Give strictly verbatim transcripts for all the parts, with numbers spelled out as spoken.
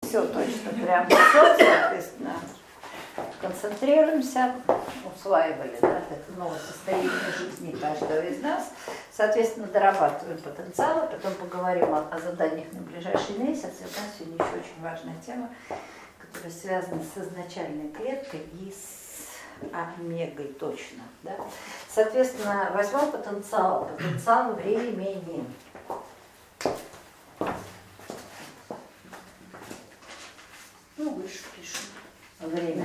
все точно, прям все, соответственно, концентрируемся, усваивали, да, это новое состояние жизни каждого из нас, соответственно, дорабатываем потенциал, потом поговорим о, о заданиях на ближайший месяц, и у нас сегодня еще очень важная тема, которая связана с изначальной клеткой и с омегой точно, да. Соответственно, возьмем потенциал, потенциал времени. Ну, выше пишем. Время.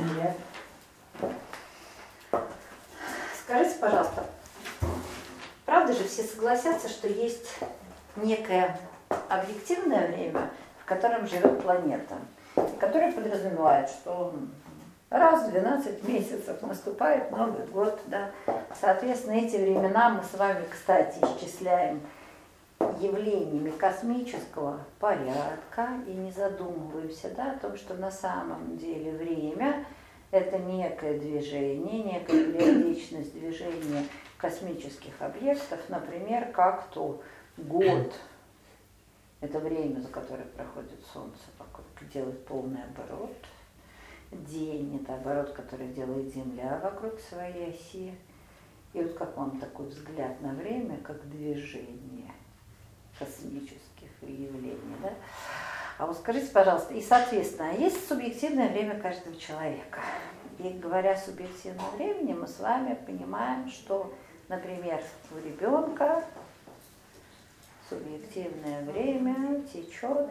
Скажите, пожалуйста, правда же все согласятся, что есть некое объективное время, в котором живет планета, которое подразумевает, что раз в двенадцать месяцев наступает Новый год, да. Соответственно, эти времена мы с вами, кстати, исчисляем явлениями космического порядка и не задумываемся, да, о том, что на самом деле время – это некое движение, некая периодичность движения космических объектов, например, как то год – это время, за которое проходит Солнце, вокруг, делает полный оборот, день – это оборот, который делает Земля вокруг своей оси. И вот как вам такой взгляд на время, как движение космических явлений, да? А вот скажите, пожалуйста, и, соответственно, есть субъективное время каждого человека. И говоря о субъективном времени, мы с вами понимаем, что, например, у ребенка субъективное время течет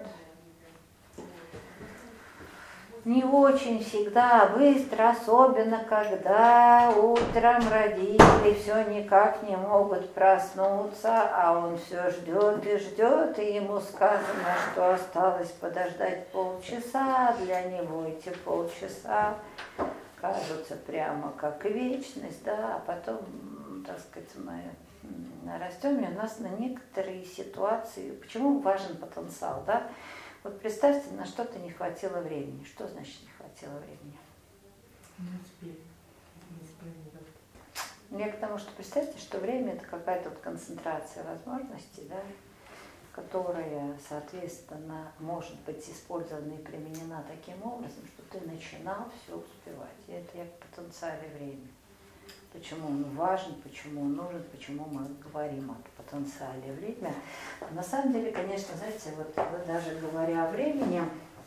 не очень всегда быстро, особенно когда утром родители все никак не могут проснуться, а он все ждет и ждет, и ему сказано, что осталось подождать полчаса, для него эти полчаса кажутся прямо как вечность, да, а потом, так сказать, мы растем, и у нас на некоторые ситуации, почему важен потенциал, да? Вот представьте, на что-то не хватило времени. Что значит не хватило времени? Не успели. Не успели. Я к тому, что представьте, что время это какая-то вот концентрация возможностей, да, которая, соответственно, может быть использована и применена таким образом, что ты начинал все успевать. И это я к потенциале времени. Почему он важен, почему он нужен, почему мы говорим о потенциале времени. На самом деле, конечно, знаете, вот даже говоря о времени,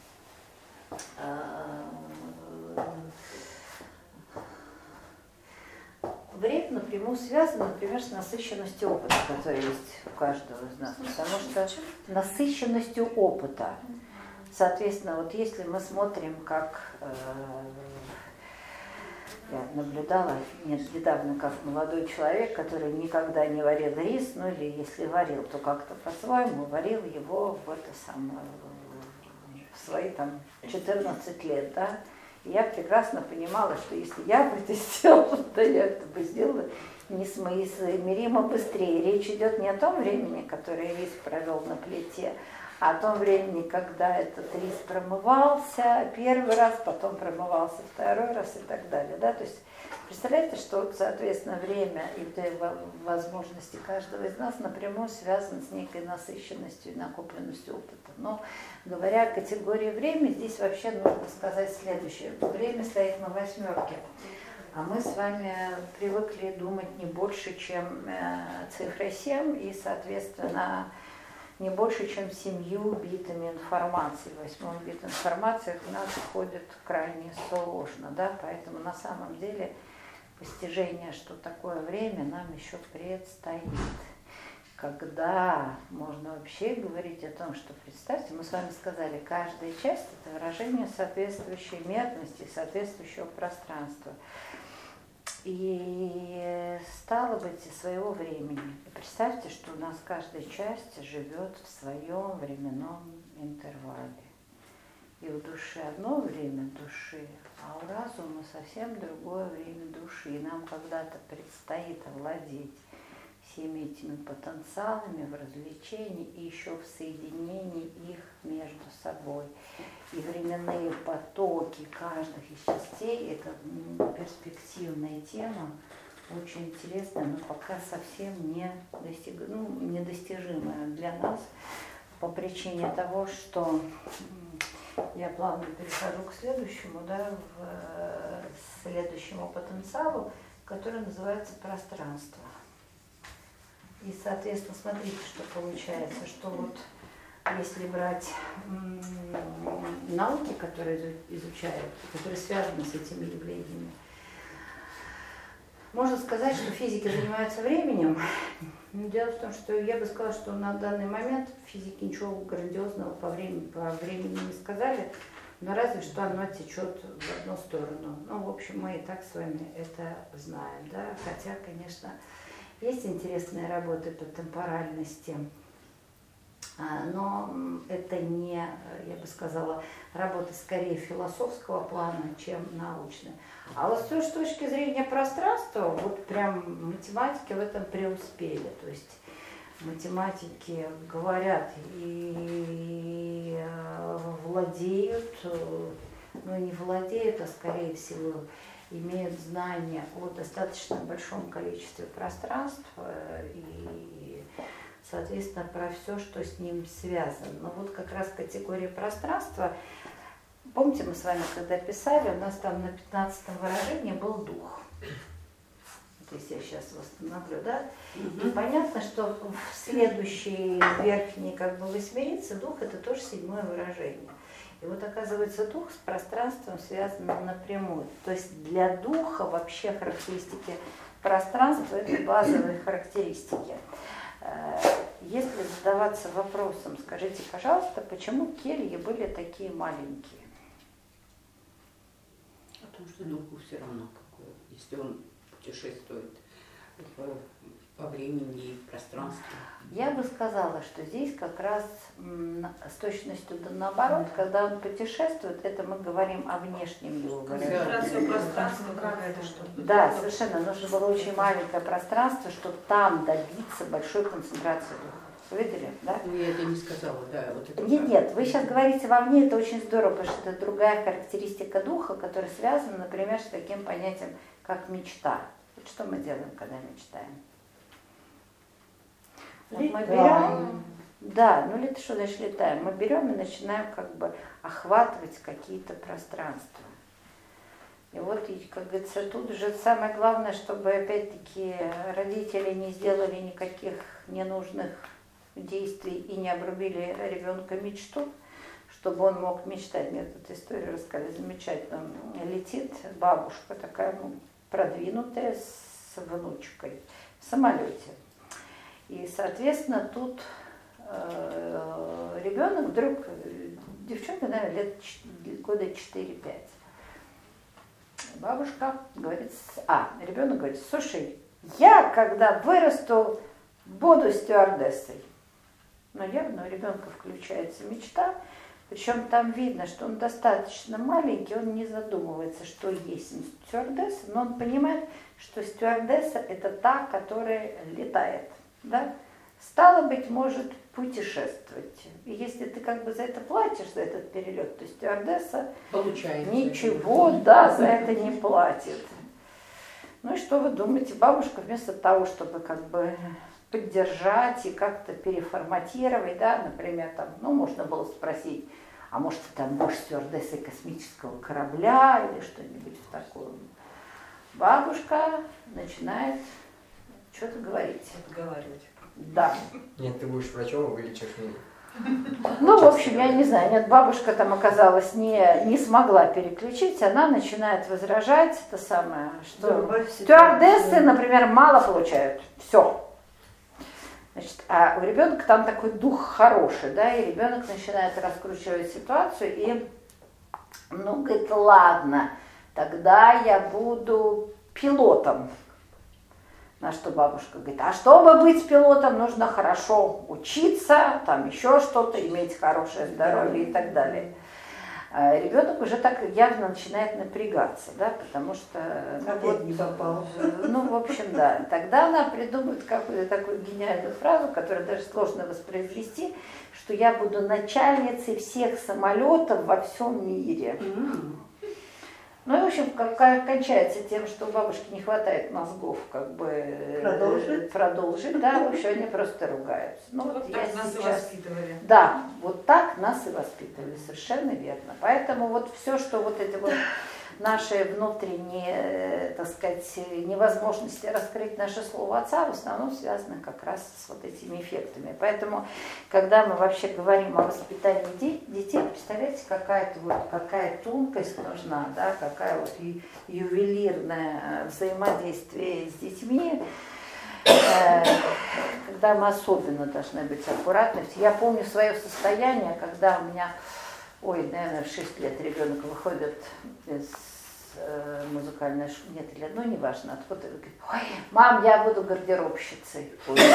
время напрямую связано, например, с насыщенностью опыта, который есть у каждого из нас. Потому что насыщенностью опыта. Соответственно, вот если мы смотрим, как я наблюдала нет, недавно, как молодой человек, который никогда не варил рис, ну или если варил, то как-то по-своему варил его в это самое, в свои там четырнадцать лет, да. И я прекрасно понимала, что если я бы это сделала, то я это бы сделала несоизмеримо быстрее. Речь идет не о том времени, которое рис провел на плите, а о том времени, когда этот рис промывался первый раз, потом промывался второй раз и так далее. Да? То есть представляете, что, соответственно, время и возможности каждого из нас напрямую связаны с некой насыщенностью и накопленностью опыта. Но говоря о категории времени, здесь вообще нужно сказать следующее. Время стоит на восьмерке. А мы с вами привыкли думать не больше, чем цифра семь, и, соответственно, не больше, чем семью битами информации. Восьмой бит информации в нас входит крайне сложно, да, поэтому на самом деле постижение, что такое время, нам еще предстоит. Когда можно вообще говорить о том, что, представьте, мы с вами сказали, каждая часть – это выражение соответствующей мерности, соответствующего пространства. И стало быть, и своего времени. И представьте, что у нас каждая часть живет в своем временном интервале. И в душе одно время души, а у разума совсем другое время души. И нам когда-то предстоит овладеть всеми этими потенциалами в развлечении и еще в соединении их между собой. И временные потоки каждых из частей – это перспективная тема, очень интересная, но пока совсем не достиг... ну, недостижимая для нас по причине того, что я плавно перехожу к следующему, да, в следующему потенциалу, который называется пространство. И, соответственно, смотрите, что получается, что вот если брать м- науки, которые изучают, которые связаны с этими явлениями, можно сказать, что физики занимаются временем. Но дело в том, что я бы сказала, что на данный момент физики ничего грандиозного по времени, по времени не сказали, но разве что оно течет в одну сторону. Ну, в общем, мы и так с вами это знаем, да, хотя, конечно, есть интересные работы по темпоральности, но это не, я бы сказала, работа скорее философского плана, чем научная. А вот с точки зрения пространства, вот прям математики в этом преуспели. То есть математики говорят и владеют, ну не владеют, а скорее всего имеют знания о достаточно большом количестве пространств и, соответственно, про все, что с ним связано. Но вот как раз категория пространства, помните, мы с вами когда писали, у нас там на пятнадцатом выражении был дух. Вот если я сейчас восстановлю, да? Mm-hmm. И понятно, что в следующей верхней как бы восьмерице дух это тоже седьмое выражение. И вот оказывается дух с пространством связан напрямую. То есть для духа вообще характеристики пространства это базовые характеристики. Если задаваться вопросом, скажите, пожалуйста, почему кельи были такие маленькие? Потому что духу все равно, какое, если он путешествует по времени и пространству. Я бы сказала, что здесь как раз с точностью да наоборот, когда он путешествует, это мы говорим о внешнем его выражении. Да, совершенно. Нужно было очень маленькое пространство, чтобы там добиться большой концентрации духа. Вы видели, да? Ну, я это не сказала, да. Вот это нет, нет, вы сейчас говорите вовне, это очень здорово, потому что это другая характеристика духа, которая связана, например, с таким понятием, как мечта. Вот что мы делаем, когда мечтаем? Вот мы берем, да, ну лет что значит летаем? Мы берем и начинаем как бы охватывать какие-то пространства. И вот, как говорится, тут же самое главное, чтобы опять-таки родители не сделали никаких ненужных действий и не обрубили ребенка мечту, чтобы он мог мечтать. Мне тут историю рассказали замечательно. Летит бабушка такая, ну, продвинутая, с внучкой в самолете. И, соответственно, тут э, ребенок вдруг, девчонка, наверное, лет года четыре-пять. Бабушка говорит, а, ребенок говорит, слушай, я, когда вырасту, буду стюардессой. Но явно у ребенка включается мечта, причем там видно, что он достаточно маленький, он не задумывается, что есть стюардесса, но он понимает, что стюардесса это та, которая летает. Да? Стало быть, может путешествовать. И если ты как бы за это платишь, за этот перелет, то стюардесса получается ничего, да, за это не платит. Ну и что вы думаете? Бабушка вместо того, чтобы как бы поддержать и как-то переформатировать, да, например, там, ну, можно было спросить, а может, ты там будешь стюардессой космического корабля или что-нибудь в таком. Бабушка начинает что-то говорить. Отговаривать. Да. Нет, ты будешь врачом и вылечишь меня. Ну, в общем, я не знаю, нет, бабушка там оказалась не, не смогла переключить, она начинает возражать, это самое, что стюардессы, например, мало получают, все. Значит, а у ребенка там такой дух хороший, да, и ребенок начинает раскручивать ситуацию и, ну, говорит, ладно, тогда я буду пилотом. На что бабушка говорит, а чтобы быть пилотом, нужно хорошо учиться, там еще что-то, иметь хорошее здоровье и так далее. А ребенок уже так явно начинает напрягаться, да, потому что... Ну, вот, не попал. Ну, в общем, да. Тогда она придумает какую-то такую гениальную фразу, которую даже сложно воспроизвести, что я буду начальницей всех самолетов во всем мире. Ну и, в общем, как, как кончается тем, что у бабушки не хватает мозгов, как бы Продолжить? продолжить, да, в общем, они просто ругаются. Ну, Вот, вот вот я так нас сейчас... и воспитывали. Да, вот так нас и воспитывали, совершенно верно. Поэтому вот все, что вот эти вот наши внутренние, так сказать, невозможности раскрыть наше слово отца, в основном связаны как раз с вот этими эффектами. Поэтому, когда мы вообще говорим о воспитании де- детей, представляете, какая-то вот какая тонкость нужна, да, какая вот ю- ювелирное взаимодействие с детьми, э, когда мы особенно должны быть аккуратны. Я помню свое состояние, когда у меня, ой, наверное, в шесть лет ребенок выходит из э, музыкальной школы, нет, или, ну, неважно, откуда, говорит, ой, мам, я буду гардеробщицей.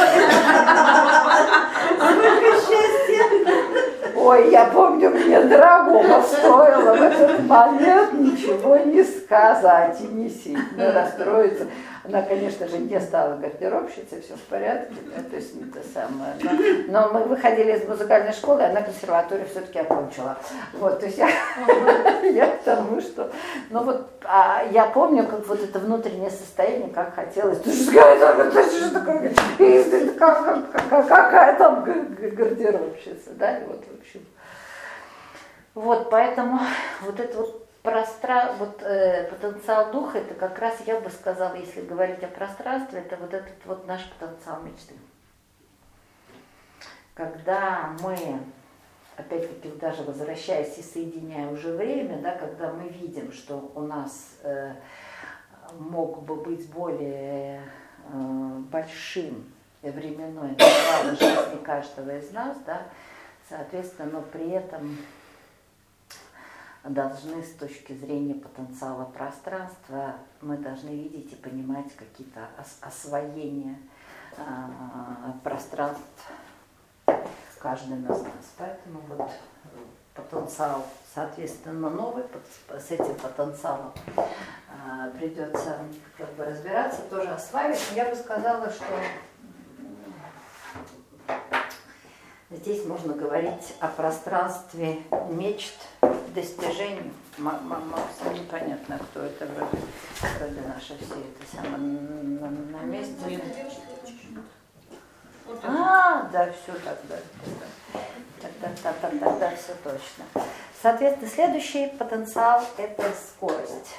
Сколько счастья! Ой, я помню, мне дорогого стоило в этот момент ничего не сказать и не сильно расстроиться. Она, конечно же, не стала гардеробщицей, все в порядке, да, то есть не то самое. Но, но мы выходили из музыкальной школы, и она консерваторию все-таки окончила. Вот, то есть я, я к тому, что... Ну вот, а я помню, как вот это внутреннее состояние, как хотелось. Ты же такая, какая там гардеробщица, да, и вот, в общем. Вот, поэтому вот это вот Простра... вот, э, потенциал духа, это как раз, я бы сказала, если говорить о пространстве, это вот этот вот наш потенциал мечты. Когда мы, опять-таки, даже возвращаясь и соединяя уже время, да, когда мы видим, что у нас э, мог бы быть более э, большим временной интервал жизни каждого из нас, да, соответственно, но при этом должны с точки зрения потенциала пространства, мы должны видеть и понимать какие-то ос- освоения э, пространств каждым из нас. Поэтому вот потенциал, соответственно, новый, с этим потенциалом э, придется как бы разбираться, тоже осваивать. Но я бы сказала, что здесь можно говорить о пространстве мечт, достижений. Максим, непонятно, кто это, вроде, вроде наши все это самое на, на месте. А, да, все тогда. Тогда, тогда, тогда, тогда все точно. Соответственно, следующий потенциал – это скорость.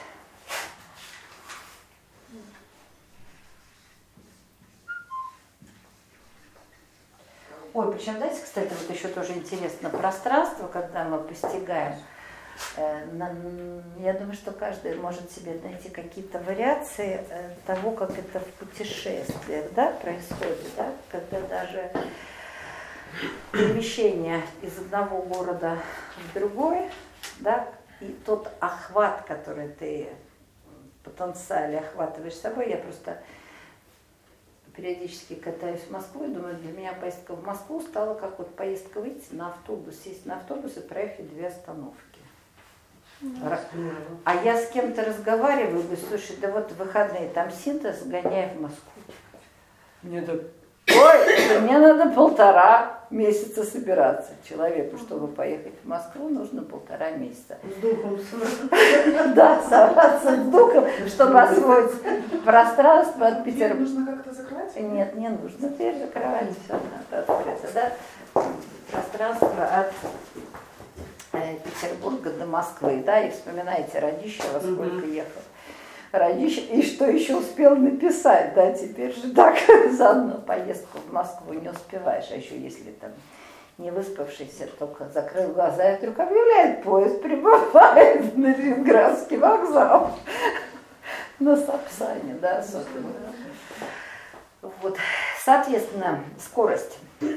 Ой, причем, знаете, кстати, вот еще тоже интересно, пространство, когда мы постигаем, э, на, я думаю, что каждый может себе найти какие-то вариации э, того, как это в путешествиях, да, происходит, да, когда даже перемещение из одного города в другой, да, и тот охват, который ты в потенциале охватываешь собой, я просто периодически катаюсь в Москву и думаю, для меня поездка в Москву стала как вот поездка выйти на автобус, сесть на автобус и проехать две остановки. Да. А я с кем-то разговариваю, говорю, слушай, да вот в выходные там синтез, гоняй в Москву. Мне так, ой, мне надо полтора месяца собираться человеку, чтобы поехать в Москву, нужно полтора месяца. С духом. Да, собраться с духом, чтобы освоить пространство от Петербурга. Нужно как-то закрывать? Нет, не нужно. Дверь закрывать, все надо открыться, да? Пространство от э, Петербурга до Москвы, да, и вспоминайте Радищева, сколько mm-hmm. ехал. Радищев, и что еще успел написать, да, теперь же так за одну поездку в Москву не успеваешь, а еще если там не выспавшийся, только закрыл глаза и вдруг объявляет, поезд прибывает на Ленинградский вокзал. На Сапсане, да, особенно. Вот. Соответственно, скорость.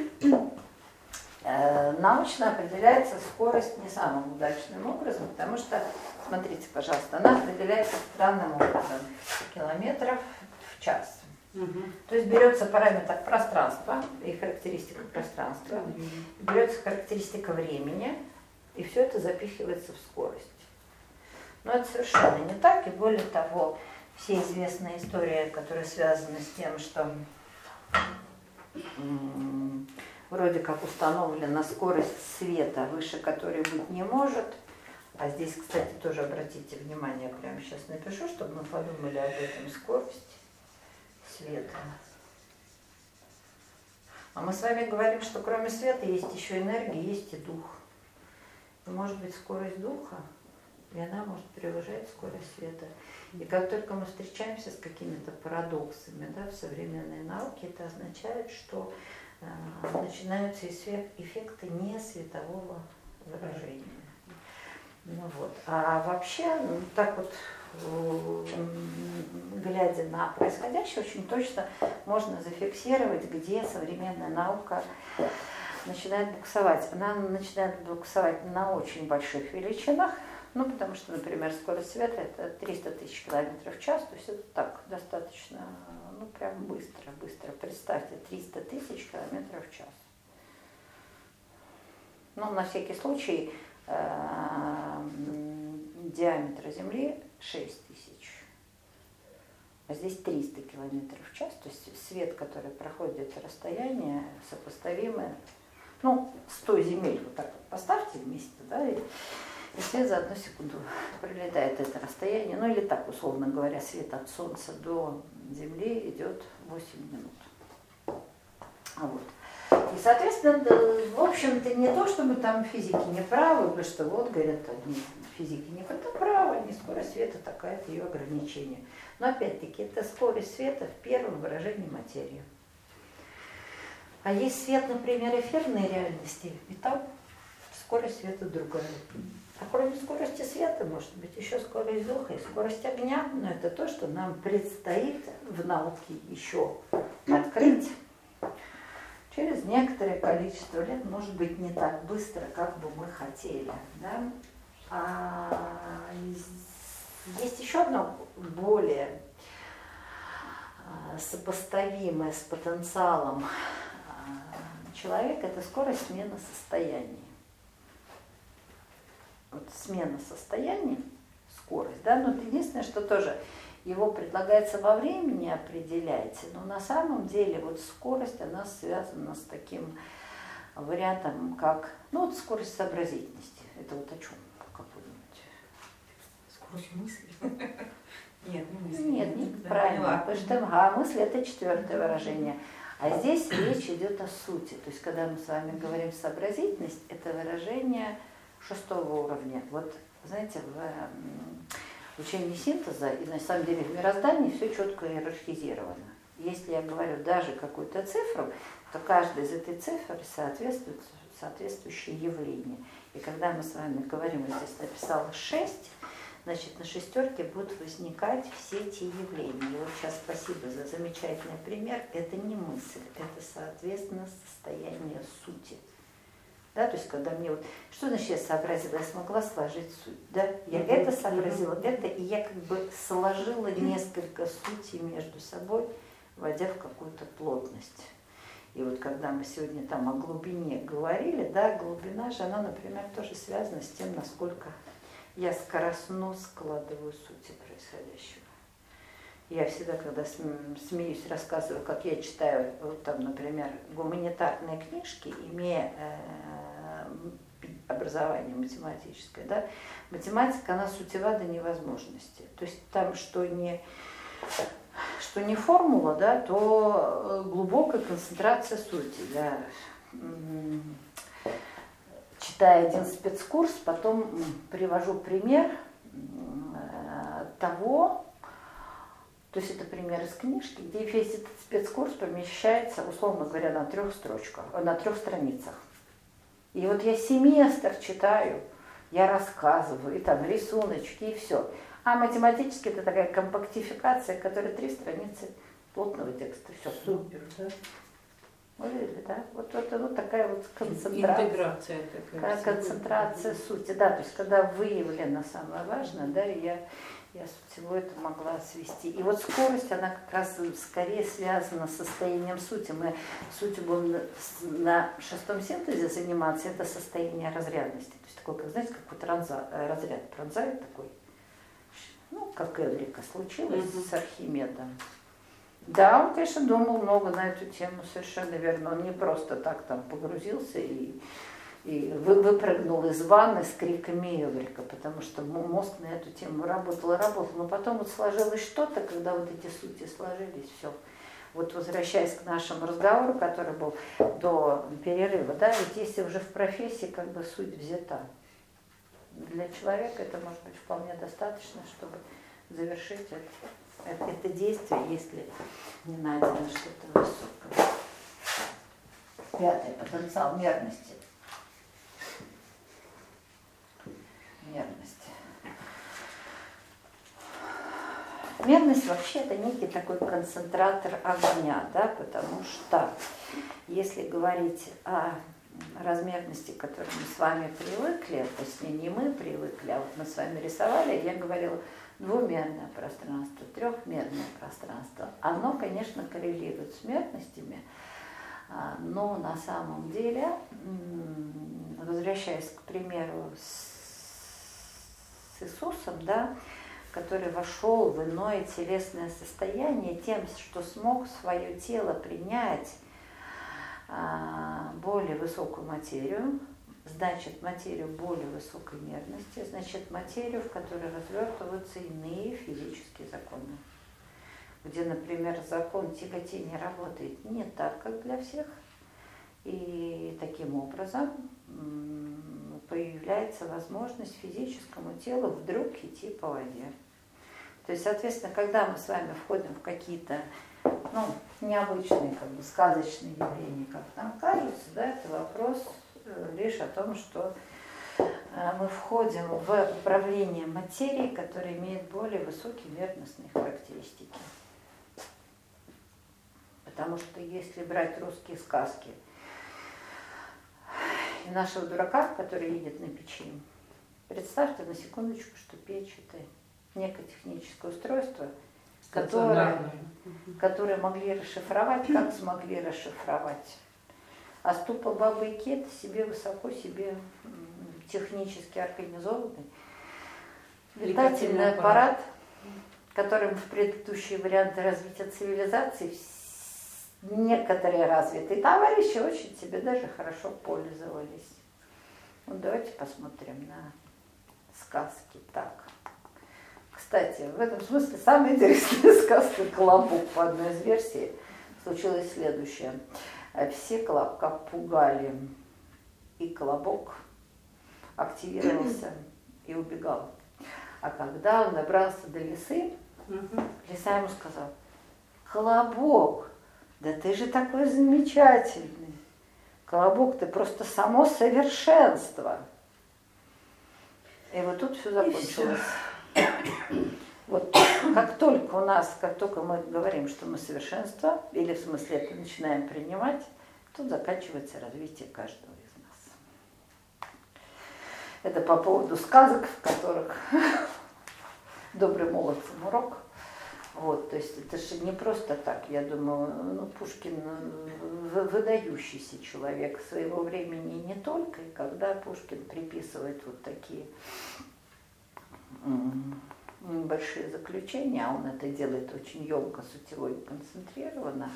Научно определяется скорость не самым удачным образом, потому что, смотрите, пожалуйста, она определяется странным образом. Километров в час. Угу. То есть берется параметр пространства и характеристика пространства, берется характеристика времени, и все это запихивается в скорость. Но это совершенно не так, и более того, все известные истории, которые связаны с тем, что м- вроде как установлена скорость света, выше которой быть не может, А здесь, кстати, тоже обратите внимание, прямо сейчас напишу, чтобы мы подумали об этом, скорость света. А мы с вами говорим, что кроме света есть еще энергия, есть и дух. И может быть скорость духа, и она может превышать скорость света. И как только мы встречаемся с какими-то парадоксами, да, в современной науке, это означает, что э, начинаются эффекты не светового выражения. Ну, вот. А вообще, ну, так вот, глядя на происходящее, очень точно можно зафиксировать, где современная наука начинает буксовать. Она начинает буксовать на очень больших величинах, ну, потому что, например, скорость света это триста тысяч километров в час, то есть это так, достаточно, ну, прям быстро, быстро. Представьте, триста тысяч километров в час. Ну, на всякий случай, диаметр Земли шесть тысяч, а здесь триста километров в час, то есть свет, который проходит это расстояние, сопоставимое, ну, сто земель, вот так вот поставьте вместе, да, и, и свет за одну секунду пролетает это расстояние, ну, или так, условно говоря, свет от Солнца до Земли идет восемь минут. А вот. И, соответственно, в общем-то, не то, чтобы там физики не правы, потому что вот, говорят, одни физики не правы, не скорость света, такая-то ее ограничение. Но, опять-таки, это скорость света в первом выражении материи. А есть свет, например, эфирной реальности, и там скорость света другая. А кроме скорости света, может быть, еще скорость духа и скорость огня, но это то, что нам предстоит в науке еще открыть. Через некоторое количество лет, может быть, не так быстро, как бы мы хотели. Да? А есть еще одно более сопоставимое с потенциалом человека, это скорость смены состояний. Вот смена состояний, скорость, да, но единственное, что тоже его предлагается во времени определять, но на самом деле вот скорость, она связана с таким вариантом, как, ну вот скорость сообразительности. Это вот о чем, как вы думаете? Скорость мысли? Нет, не мысли. Нет, не правильно, потому что а, мысль это четвертое выражение. А здесь речь идет о сути. То есть, когда мы с вами говорим сообразительность, это выражение шестого уровня. Вот, знаете, в учении синтеза и на самом деле в мироздании все четко иерархизировано. Если я говорю даже какую-то цифру, то каждая из этой цифр соответствует соответствующее явление. И когда мы с вами говорим, я здесь написала шесть, значит, на шестерке будут возникать все эти явления. И вот сейчас спасибо за замечательный пример. Это не мысль, это, соответственно, состояние сути. Да, то есть, когда мне вот, что значит я сообразила, я смогла сложить суть, да, я mm-hmm. это сообразила, mm-hmm. это, и я как бы сложила несколько сутей между собой, вводя в какую-то плотность. И вот когда мы сегодня там о глубине говорили, да, глубина же, она, например, тоже связана с тем, насколько я скоростно складываю сути происходящего. Я всегда, когда смеюсь, рассказываю, как я читаю, вот там, например, гуманитарные книжки, имея э, образование математическое, да, математика, она сутева до невозможности. То есть там, что не, что не формула, да, то глубокая концентрация сути. Да. Читая один спецкурс, потом привожу пример того, то есть это пример из книжки, где весь этот спецкурс помещается, условно говоря, на трех строчках, на трех страницах. И вот я семестр читаю, я рассказываю, и там рисуночки, и все. А математически это такая компактификация, которая три страницы плотного текста. Все. Супер, да? Вы видели, да? Вот, вот, вот такая вот концентрация. Интеграция такая. Концентрация сути, да, то есть когда выявлено самое важное, да, и я, я всего это могла свести. И вот скорость, она как раз скорее связана с состоянием сути. Мы сутью будем на шестом синтезе заниматься, это состояние разрядности. То есть такой, как, знаете, как вот ранза, разряд пронзает такой, ну, как Эврика случилось mm-hmm. с Архимедом. Да, он, конечно, думал много на эту тему, совершенно верно. Он не просто так там погрузился и, и вы, выпрыгнул из ванны с криками Эврика, потому что мозг на эту тему работал и работал. Но потом вот сложилось что-то, когда вот эти сути сложились, все. Вот возвращаясь к нашему разговору, который был до перерыва, да, ведь если уже в профессии как бы суть взята, для человека это может быть вполне достаточно, чтобы завершить это, это, это действие, если не найдено что-то высокое. Пятый потенциал мерности. Мерность. Мерность вообще это некий такой концентратор огня, да, потому что если говорить о размерности, к которой мы с вами привыкли, то есть не, не мы привыкли, а вот мы с вами рисовали, я говорила двумерное пространство, трехмерное пространство. Оно, конечно, коррелирует с мерностями, но на самом деле, возвращаясь, к примеру, с Иисусом, да, который вошел в иное телесное состояние тем, что смог свое тело принять а, более высокую материю, значит, материю более высокой мерности, значит, материю, в которой развертываются иные физические законы, где, например, закон тяготения работает не так, как для всех, и таким образом появляется возможность физическому телу вдруг идти по воде. То есть, соответственно, когда мы с вами входим в какие-то ну, необычные, как бы, сказочные явления, как нам кажется, да, это вопрос лишь о том, что мы входим в управление материей, которая имеет более высокие мерностные характеристики. Потому что если брать русские сказки и нашего дурака, который едет на печи, представьте на секундочку, что печь это некое техническое устройство, которое, которое могли расшифровать, как смогли расшифровать. А ступа бабы и кет себе высоко, себе технически организованный летательный аппарат, которым в предыдущие варианты развития цивилизации некоторые развитые товарищи очень себе даже хорошо пользовались. Вот давайте посмотрим на сказки так. Кстати, в этом смысле самая интересная сказка «Колобок» по одной из версий случилось следующее. Все Колобка пугали, и Колобок активировался и убегал. А когда он добрался до лисы, лиса ему сказала: «Колобок, да ты же такой замечательный! Колобок, ты просто само совершенство!» И вот тут все закончилось. Вот как только у нас, как только мы говорим, что мы совершенство, или в смысле это начинаем принимать, тут заканчивается развитие каждого из нас. Это по поводу сказок, в которых добрый молодцам урок. Вот, то есть это же не просто так, я думаю, ну, Пушкин выдающийся человек своего времени не только, и когда Пушкин приписывает вот такие большие заключения, а он это делает очень емко, сутево и концентрированно,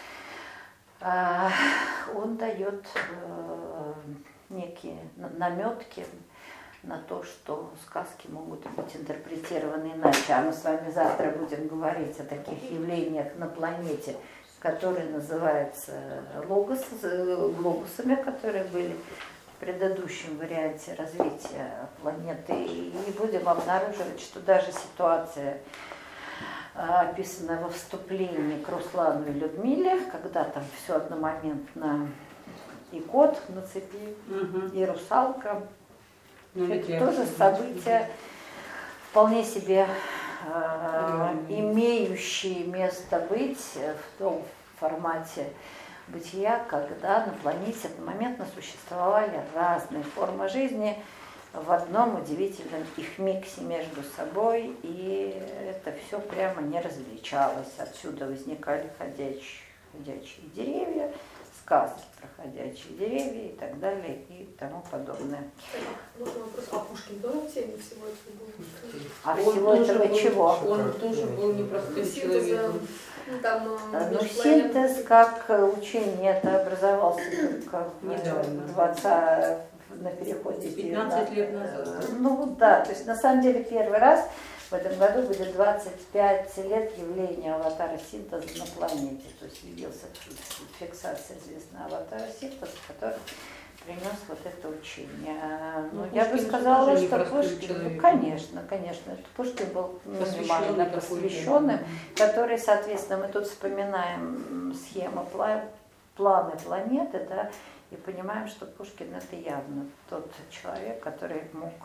он дает некие наметки на то, что сказки могут быть интерпретированы иначе. А мы с вами завтра будем говорить о таких явлениях на планете, которые называются логос, глобусами, которые были в предыдущем варианте развития планеты. И будем обнаруживать, что даже ситуация, описанная во вступлении к Руслану и Людмиле, когда там все одномоментно и кот на цепи, угу. и русалка, ну, это тоже события вполне себе э, имеющие место быть в том формате бытия, когда на планете одномоментно существовали разные формы жизни в одном удивительном их миксе между собой, и это все прямо не различалось. Отсюда возникали ходячие, ходячие деревья, сказки про ходячие деревья и так далее и тому подобное. Нужный вопрос, а Пушкин тоже в теме всего этого был? А он всего этого был, чего? Он тоже был непростым человеком. Ну, там, ну, синтез как учение, это образовался только в на переходе. пятнадцать лет назад. Ну да, то есть на самом деле первый раз в этом году будет двадцать пять лет явления аватара синтеза на планете. То есть явился фиксация известного аватара синтеза, который принес вот это учение. Ну, я бы сказала, что Пушкин, ну, конечно, конечно, Пушкин был минимально посвященным, который, соответственно, мы тут вспоминаем схему планы планеты, да, и понимаем, что Пушкин это явно тот человек, который мог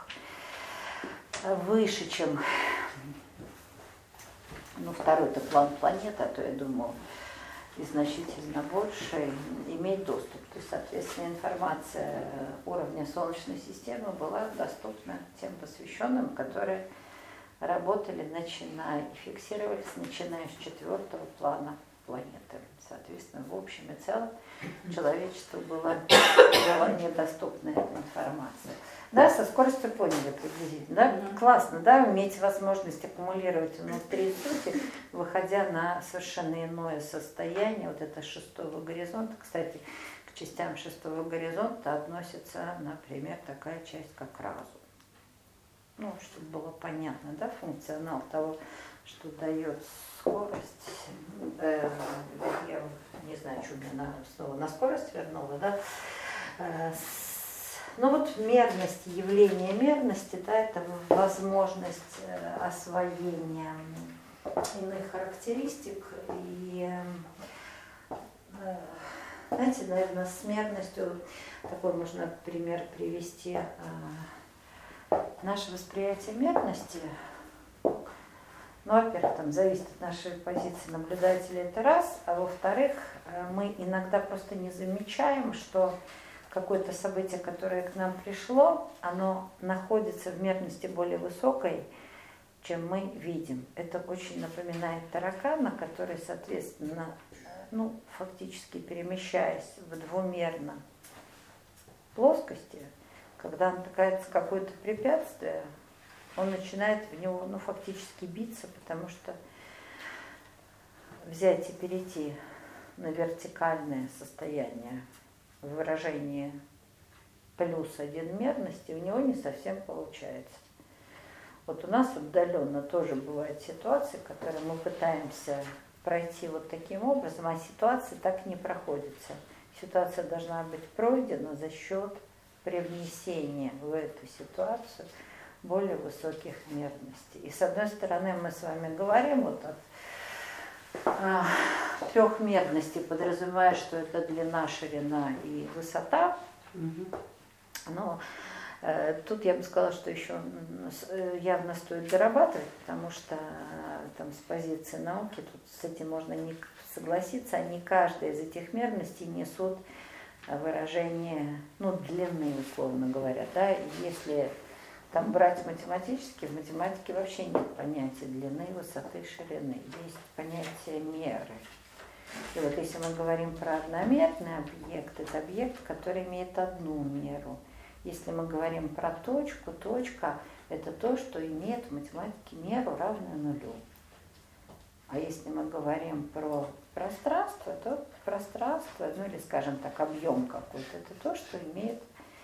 выше, чем ну, второй-то план планеты, а то я думаю, и значительно больше, иметь доступ. То есть, соответственно, информация уровня Солнечной системы была доступна тем посвященным, которые работали, начиная и фиксировались, начиная с четвертого плана планеты. Соответственно, в общем и целом человечеству была, была недоступна эта информация. Да, со скоростью поняли приблизительно. Да? Mm-hmm. Классно, да, иметь возможность аккумулировать внутри сути, выходя на совершенно иное состояние, вот это шестого горизонта. Кстати, к частям шестого горизонта относится, например, такая часть, как разум. Ну, чтобы было понятно, да, функционал того, что дает скорость. Э, я не знаю, что меня на, снова на скорость вернула, да. Э, Ну вот мерность, явление мерности, да, это возможность освоения иных характеристик. И, знаете, наверное, с мерностью, такой можно пример привести, наше восприятие мерности, ну, во-первых, там зависит от нашей позиции наблюдателя, это раз, а во-вторых, мы иногда просто не замечаем, что какое-то событие, которое к нам пришло, оно находится в мерности более высокой, чем мы видим. Это очень напоминает таракана, который, соответственно, ну, фактически перемещаясь в двумерном плоскости, когда натыкается какое-то препятствие, он начинает в него, ну, фактически биться, потому что взять и перейти на вертикальное состояние в выражении плюс один мерности у него не совсем получается. Вот у нас отдаленно тоже бывают ситуации, которые мы пытаемся пройти вот таким образом, а ситуация так не проходится. Ситуация должна быть пройдена за счет привнесения в эту ситуацию более высоких мерностей. И с одной стороны мы с вами говорим вот от а, трехмерности, подразумевая, что это длина, ширина и высота. Mm-hmm. Но э, тут я бы сказала, что еще явно стоит дорабатывать, потому что э, там с позиции науки тут с этим можно не согласиться, а не каждая из этих мерностей несут выражение, ну, длины, условно говоря, да, и если там брать математически, в математике вообще нет понятия длины, высоты, ширины. Есть понятие меры. И вот если мы говорим про одномерный объект, это объект, который имеет одну меру. Если мы говорим про точку, точка – это то, что имеет в математике меру, равную нулю. А если мы говорим про пространство, то пространство, ну или, скажем так, объем какой-то, это то, что имеет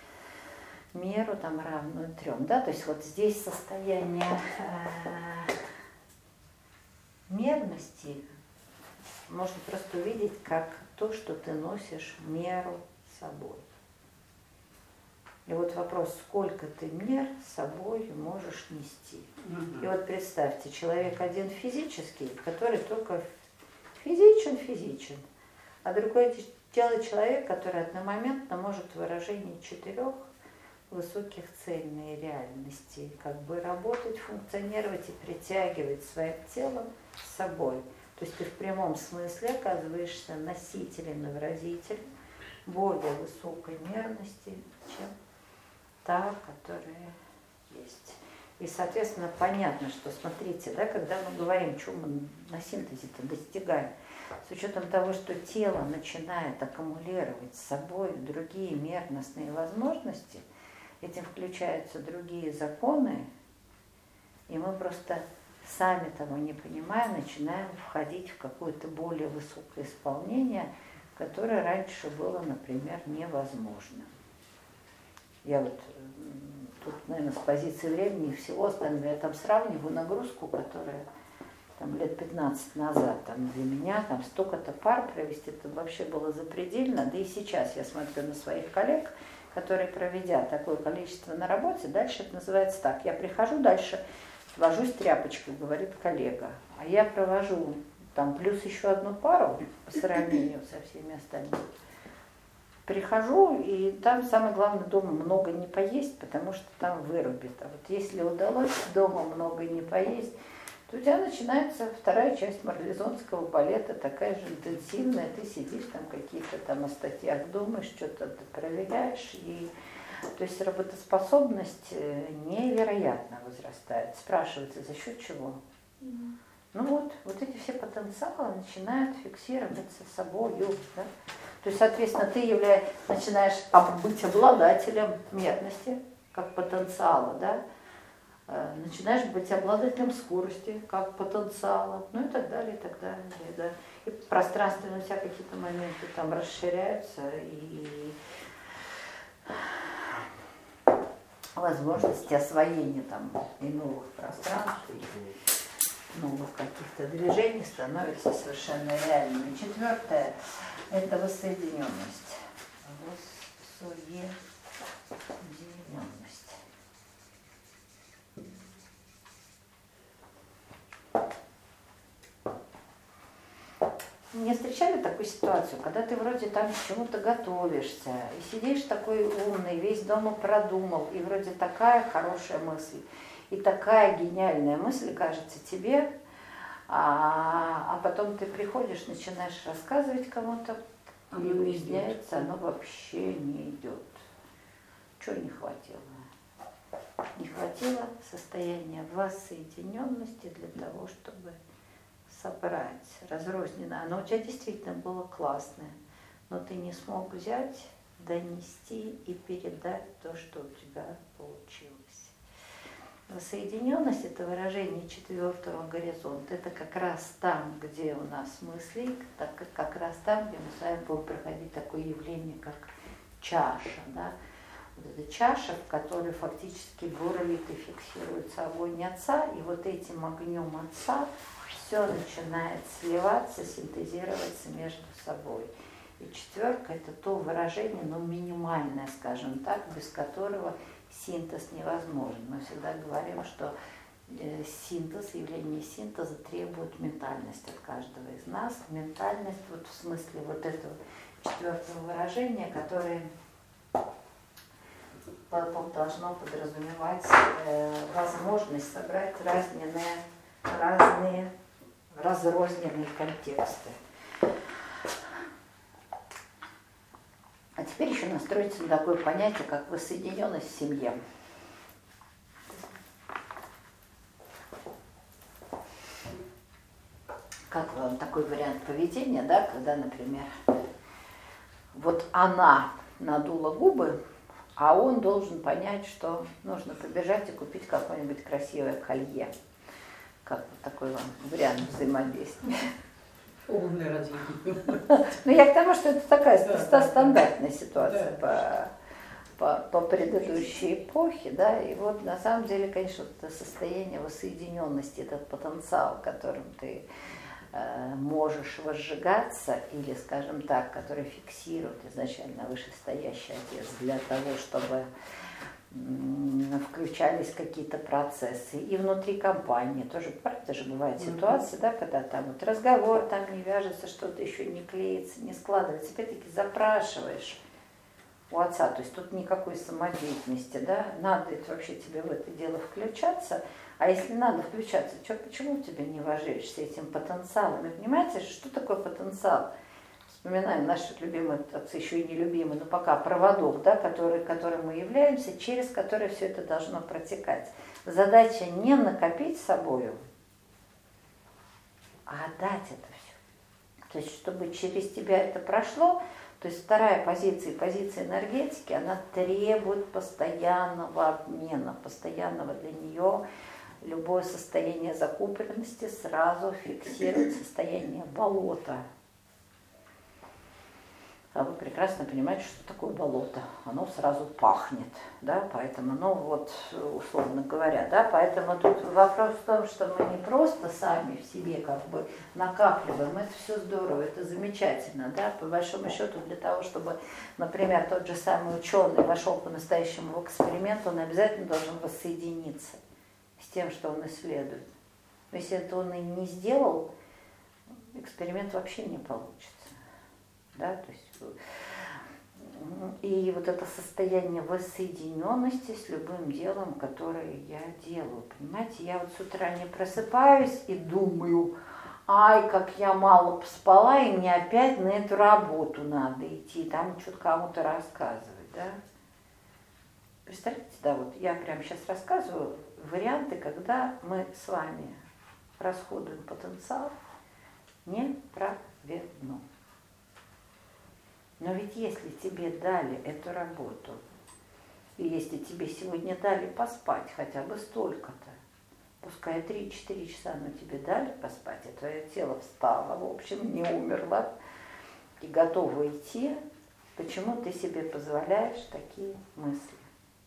меру там равную трем, да, то есть вот здесь состояние э, мерности можно просто увидеть как то, что ты носишь меру с собой. И вот вопрос, сколько ты мер с собой можешь нести. Mm-hmm. И вот представьте, человек один физический, который только физичен, физичен, а другое дело человек, который одномоментно может в выражении четырех высоких цельной реальности как бы работать, функционировать и притягивать своим телом с собой. То есть ты в прямом смысле оказываешься носителем и выразителем более высокой мерности, чем та, которая есть. И, соответственно, понятно, что, смотрите, да, когда мы говорим, что мы на синтезе-то достигаем, с учетом того, что тело начинает аккумулировать с собой другие мерностные возможности, этим включаются другие законы, и мы просто, сами того не понимая, начинаем входить в какое-то более высокое исполнение, которое раньше было, например, невозможно. Я вот тут, наверное, с позиции времени и всего остального, я там сравниваю нагрузку, которая там лет пятнадцать назад там для меня там столько-то пар провести, это вообще было запредельно. Да и сейчас я смотрю на своих коллег, которые, проведя такое количество на работе, дальше это называется так. Я прихожу дальше, вожусь тряпочкой, говорит коллега, а я провожу там плюс еще одну пару по сравнению со всеми остальными. Прихожу, и там самое главное дома много не поесть, потому что там вырубит. А вот если удалось дома много не поесть, то у тебя начинается вторая часть марлезонского балета, такая же интенсивная. Ты сидишь там какие-то там о статьях думаешь, что-то ты проверяешь. И, то есть работоспособность невероятно возрастает. Спрашивается, за счет чего? Mm-hmm. Ну вот, вот эти все потенциалы начинают фиксироваться собою. Да? То есть, соответственно, ты являешь, начинаешь быть обладателем мерности, как потенциала, да? Начинаешь быть обладателем скорости, как потенциала, ну и так далее, и так далее. Да? И пространственно у тебя какие-то моменты там расширяются, и возможности освоения там и новых пространств, и новых каких-то движений становятся совершенно реальными. Четвертое – это воссоединенность. Воссоединенность. Не встречали такую ситуацию, когда ты вроде там к чему-то готовишься, и сидишь такой умный, весь дома продумал, и вроде такая хорошая мысль, и такая гениальная мысль кажется тебе, а, а потом ты приходишь, начинаешь рассказывать кому-то, и выясняется, оно вообще не идет. Чего не хватило? Не хватило состояния воссоединенности для того, чтобы собрать разрозненно. Оно у тебя действительно было классное, но ты не смог взять, донести и передать то, что у тебя получилось. Воссоединенность – это выражение четвертого горизонта. Это как раз там, где у нас мысли, так как, как раз там, где мы с вами будем проходить такое явление, как чаша. Да? Вот эта чаша, в которой фактически бурлит и фиксируется огонь Отца, и вот этим огнем Отца все начинает сливаться, синтезироваться между собой. И четверка – это то выражение, но минимальное, скажем так, без которого синтез невозможен. Мы всегда говорим, что синтез, явление синтеза требует ментальности от каждого из нас. Ментальность вот в смысле вот этого четвертого выражения, которое должно подразумевать возможность собрать разные, разные разрозненные контексты. А теперь еще настроиться на такое понятие, как воссоединенность в семье. Как вам такой вариант поведения, да, когда, например, вот она надула губы, а он должен понять, что нужно побежать и купить какое-нибудь красивое колье. Как вот такой вам вариант взаимодействия? Полный разъем. Ну, я к тому, что это такая да, стандартная да, ситуация да, по, по, по предыдущей эпохе, да, и вот на самом деле, конечно, это состояние воссоединенности, этот потенциал, которым ты э, можешь возжигаться, или, скажем так, который фиксирует изначально вышестоящий Отец для того, чтобы включались какие-то процессы и внутри компании тоже, правда же бывают ситуации, да, когда там вот разговор там не вяжется, что-то еще не клеится, не складывается, опять-таки запрашиваешь у отца, то есть тут никакой самодеятельности, да, надо это вообще тебе в это дело включаться, а если надо включаться, что, почему ты не вожишься этим потенциалом? И понимаете, что такое потенциал? Вспоминаем наши любимые, отцы еще и нелюбимые, но пока проводок, да, который, которым мы являемся, через который все это должно протекать. Задача не накопить с собою, а отдать это все. То есть, чтобы через тебя это прошло, то есть вторая позиция, позиция энергетики, она требует постоянного обмена, постоянного для нее. Любое состояние закупленности сразу фиксирует состояние болота. а вы прекрасно понимаете, что такое болото. Оно сразу пахнет, да, поэтому, ну вот, условно говоря, да, поэтому тут вопрос в том, что мы не просто сами в себе как бы накапливаем, это все здорово, это замечательно, да, по большому счету для того, чтобы, например, тот же самый ученый вошел по-настоящему в эксперимент, он обязательно должен воссоединиться с тем, что он исследует. Если это он и не сделал, эксперимент вообще не получится. Да, то есть, и вот это состояние воссоединенности с любым делом, которое я делаю. Понимаете, я вот с утра не просыпаюсь и думаю, ай, как я мало поспала, и мне опять на эту работу надо идти, там что-то кому-то рассказывать. Да? Представляете, да, вот я прямо сейчас рассказываю варианты, когда мы с вами расходуем потенциал неправильно. Но ведь если тебе дали эту работу, и если тебе сегодня дали поспать хотя бы столько-то, пускай три-четыре часа, но тебе дали поспать, и твое тело встало, в общем, не умерло, и готово идти, почему ты себе позволяешь такие мысли?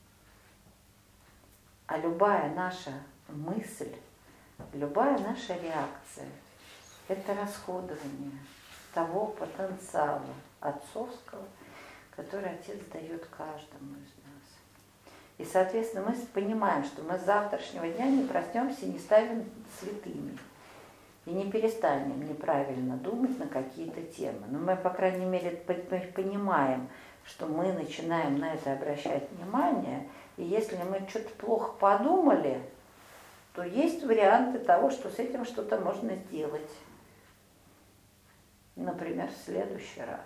А любая наша мысль, любая наша реакция – это расходование того потенциала отцовского, который Отец дает каждому из нас. И, соответственно, мы понимаем, что мы с завтрашнего дня не проснемся и не станем святыми. И не перестанем неправильно думать на какие-то темы. Но мы, по крайней мере, понимаем, что мы начинаем на это обращать внимание. И если мы что-то плохо подумали, то есть варианты того, что с этим что-то можно сделать. Например, в следующий раз.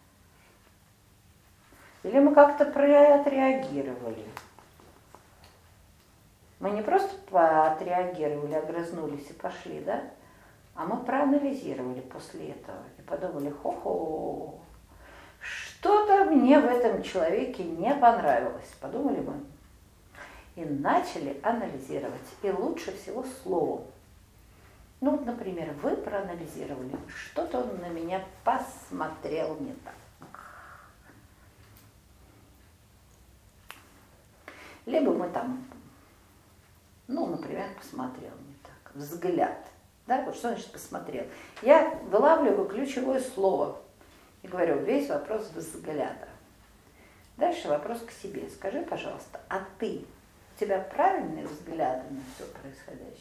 Или мы как-то отреагировали. Мы не просто отреагировали, огрызнулись и пошли, да? А мы проанализировали после этого и подумали, хо-хо, что-то мне в этом человеке не понравилось. Подумали мы. И начали анализировать. И лучше всего словом. Ну вот, например, вы проанализировали, что-то он на меня посмотрел не так. Либо мы там, ну, например, посмотрел не так. Взгляд. Да, вот что значит посмотрел? Я вылавливаю ключевое слово и говорю, весь вопрос взгляда. Дальше вопрос к себе. Скажи, пожалуйста, а ты, у тебя правильные взгляды на все происходящее?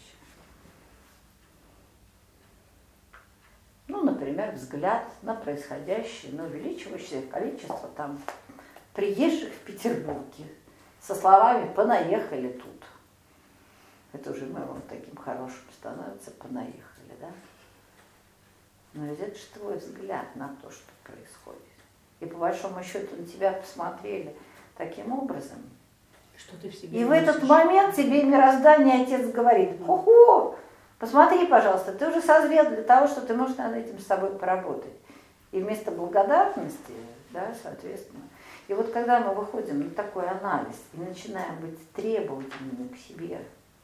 Ну, например, взгляд на происходящее, на увеличивающееся количество там приезжих в Петербурге со словами «понаехали тут». Это уже мы вот таким хорошим становится «понаехали», да? Но ведь это же твой взгляд на то, что происходит. И по большому счету на тебя посмотрели таким образом. Что ты в себе И в носишь? этот момент тебе мироздание Отец говорит: хо-хо, посмотри, пожалуйста, ты уже созрел для того, что ты можешь над этим с собой поработать. И вместо благодарности, да, соответственно. И вот когда мы выходим на такой анализ и начинаем быть требовательными к себе,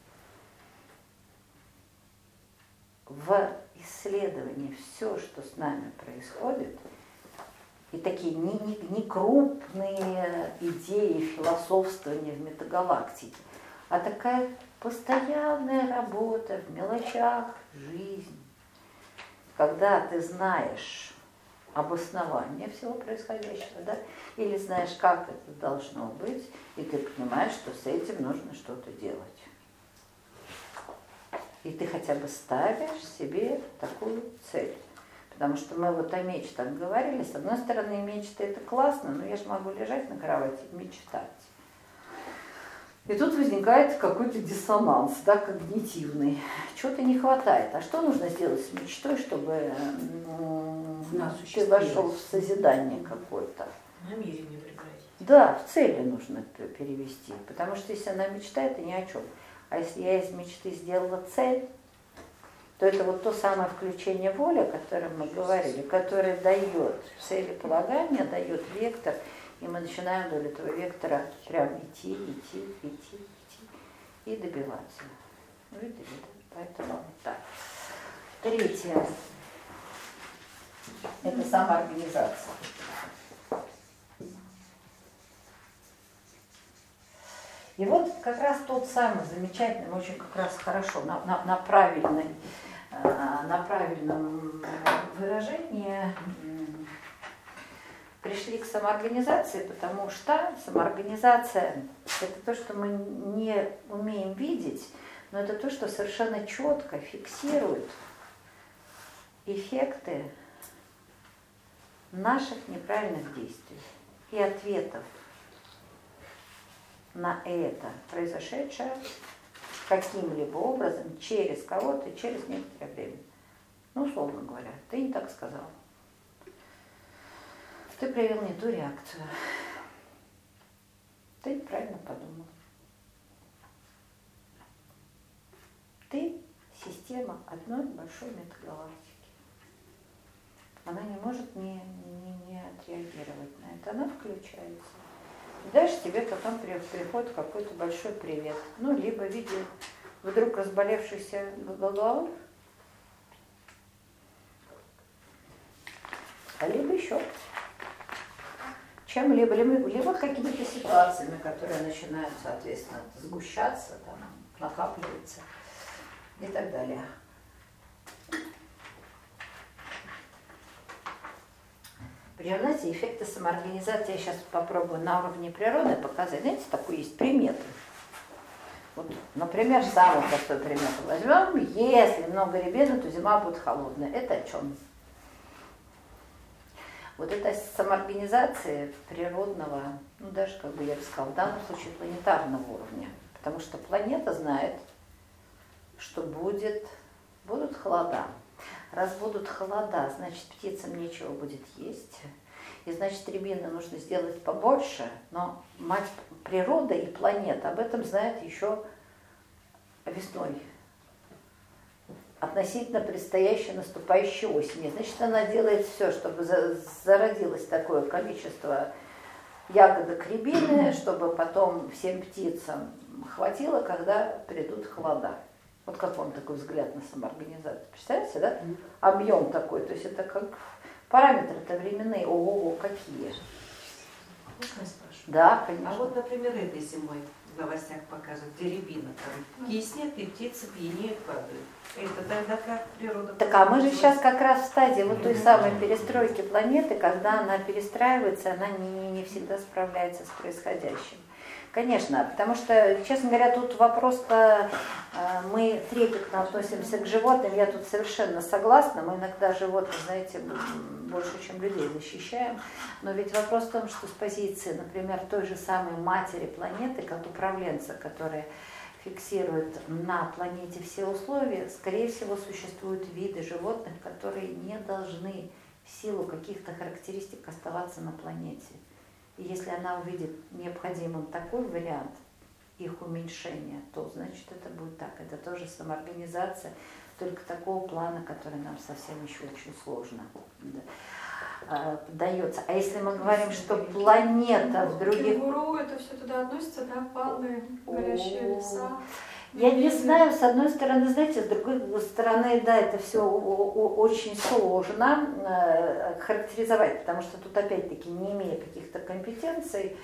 в исследовании все, что с нами происходит, и такие не, не, не крупные идеи философствования в метагалактике, а такая постоянная работа в мелочах жизни, когда ты знаешь обоснование всего происходящего, да, или знаешь, как это должно быть, и ты понимаешь, что с этим нужно что-то делать. И ты хотя бы ставишь себе такую цель. Потому что мы вот о мечтах говорили. С одной стороны, мечты это классно, но я же могу лежать на кровати и мечтать. И тут возникает какой-то диссонанс, да, когнитивный. Чего-то не хватает. А что нужно сделать с мечтой, чтобы ну, ты вошел в созидание какое-то? Намерение превратить. Да, в цели нужно это перевести. Потому что если она мечтает, это ни о чем. А если я из мечты сделала цель, то это вот то самое включение воли, о котором мы говорили, которое дает целеполагание, дает вектор, и мы начинаем вдоль этого вектора прям идти, идти, идти, идти и добиваться. Видели, да? Поэтому вот так. Третье – это самоорганизация. И вот как раз тот самый замечательный, очень как раз хорошо на, на, на, правильной, на правильном выражении пришли к самоорганизации, потому что самоорганизация – это то, что мы не умеем видеть, но это то, что совершенно четко фиксирует эффекты наших неправильных действий и ответов на это произошедшее каким-либо образом через кого-то и через некоторое время. Ну, условно говоря, ты не так сказал. Ты проявил не ту реакцию. Ты неправильно подумал. Ты система одной большой метагалактики. Она не может не, не, не отреагировать на это. Она включается. И дальше тебе потом приходит какой-то большой привет. Ну, либо в виде вдруг разболевшейся головы, либо еще чем-либо, либо, либо какими-то ситуациями, которые начинают, соответственно, сгущаться, там, накапливаться и так далее. Причем, знаете, эффекты самоорганизации я сейчас попробую на уровне природы показать. Знаете, такой есть приметы. Вот, например, самый простой пример возьмем. Если много рябины, то зима будет холодная. Это о чем? Вот это самоорганизация природного, ну даже, как бы я бы сказала, в данном случае планетарного уровня. Потому что планета знает, что будет, будут холода. Раз будут холода, значит, птицам нечего будет есть. И значит, рябины нужно сделать побольше. Но мать природа и планета об этом знает еще весной. Относительно предстоящей наступающей осени. Значит, она делает все, чтобы зародилось такое количество ягодок рябины, чтобы потом всем птицам хватило, когда придут холода. Вот как вам такой взгляд на самоорганизацию? Представляете, да? Объем такой, то есть это как параметры-то временные, ого-го, какие. Можно я спрошу? Да, конечно. А вот, например, этой зимой в новостях показывают, где рябина там киснет, и птицы пьянеют, падают. Это тогда как природа? Так, а мы же сейчас как раз в стадии вот той самой перестройки планеты, когда она перестраивается, она не, не всегда справляется с происходящим. Конечно, потому что, честно говоря, тут вопрос-то, мы трепетно относимся к животным, я тут совершенно согласна, мы иногда животных, знаете, больше, чем людей защищаем, но ведь вопрос в том, что с позиции, например, той же самой матери планеты, как управленца, которая фиксирует на планете все условия, скорее всего, существуют виды животных, которые не должны в силу каких-то характеристик оставаться на планете. И если она увидит необходимым такой вариант их уменьшения, то значит это будет так. Это тоже самоорганизация, только такого плана, который нам совсем еще очень сложно дается. А если мы говорим, что планета в других... Кенгуру, это все туда относится, да? Палмы, горящие леса. Я не знаю, с одной стороны, знаете, с другой стороны, да, это все очень сложно характеризовать, потому что тут опять-таки, не имея каких-то компетенций,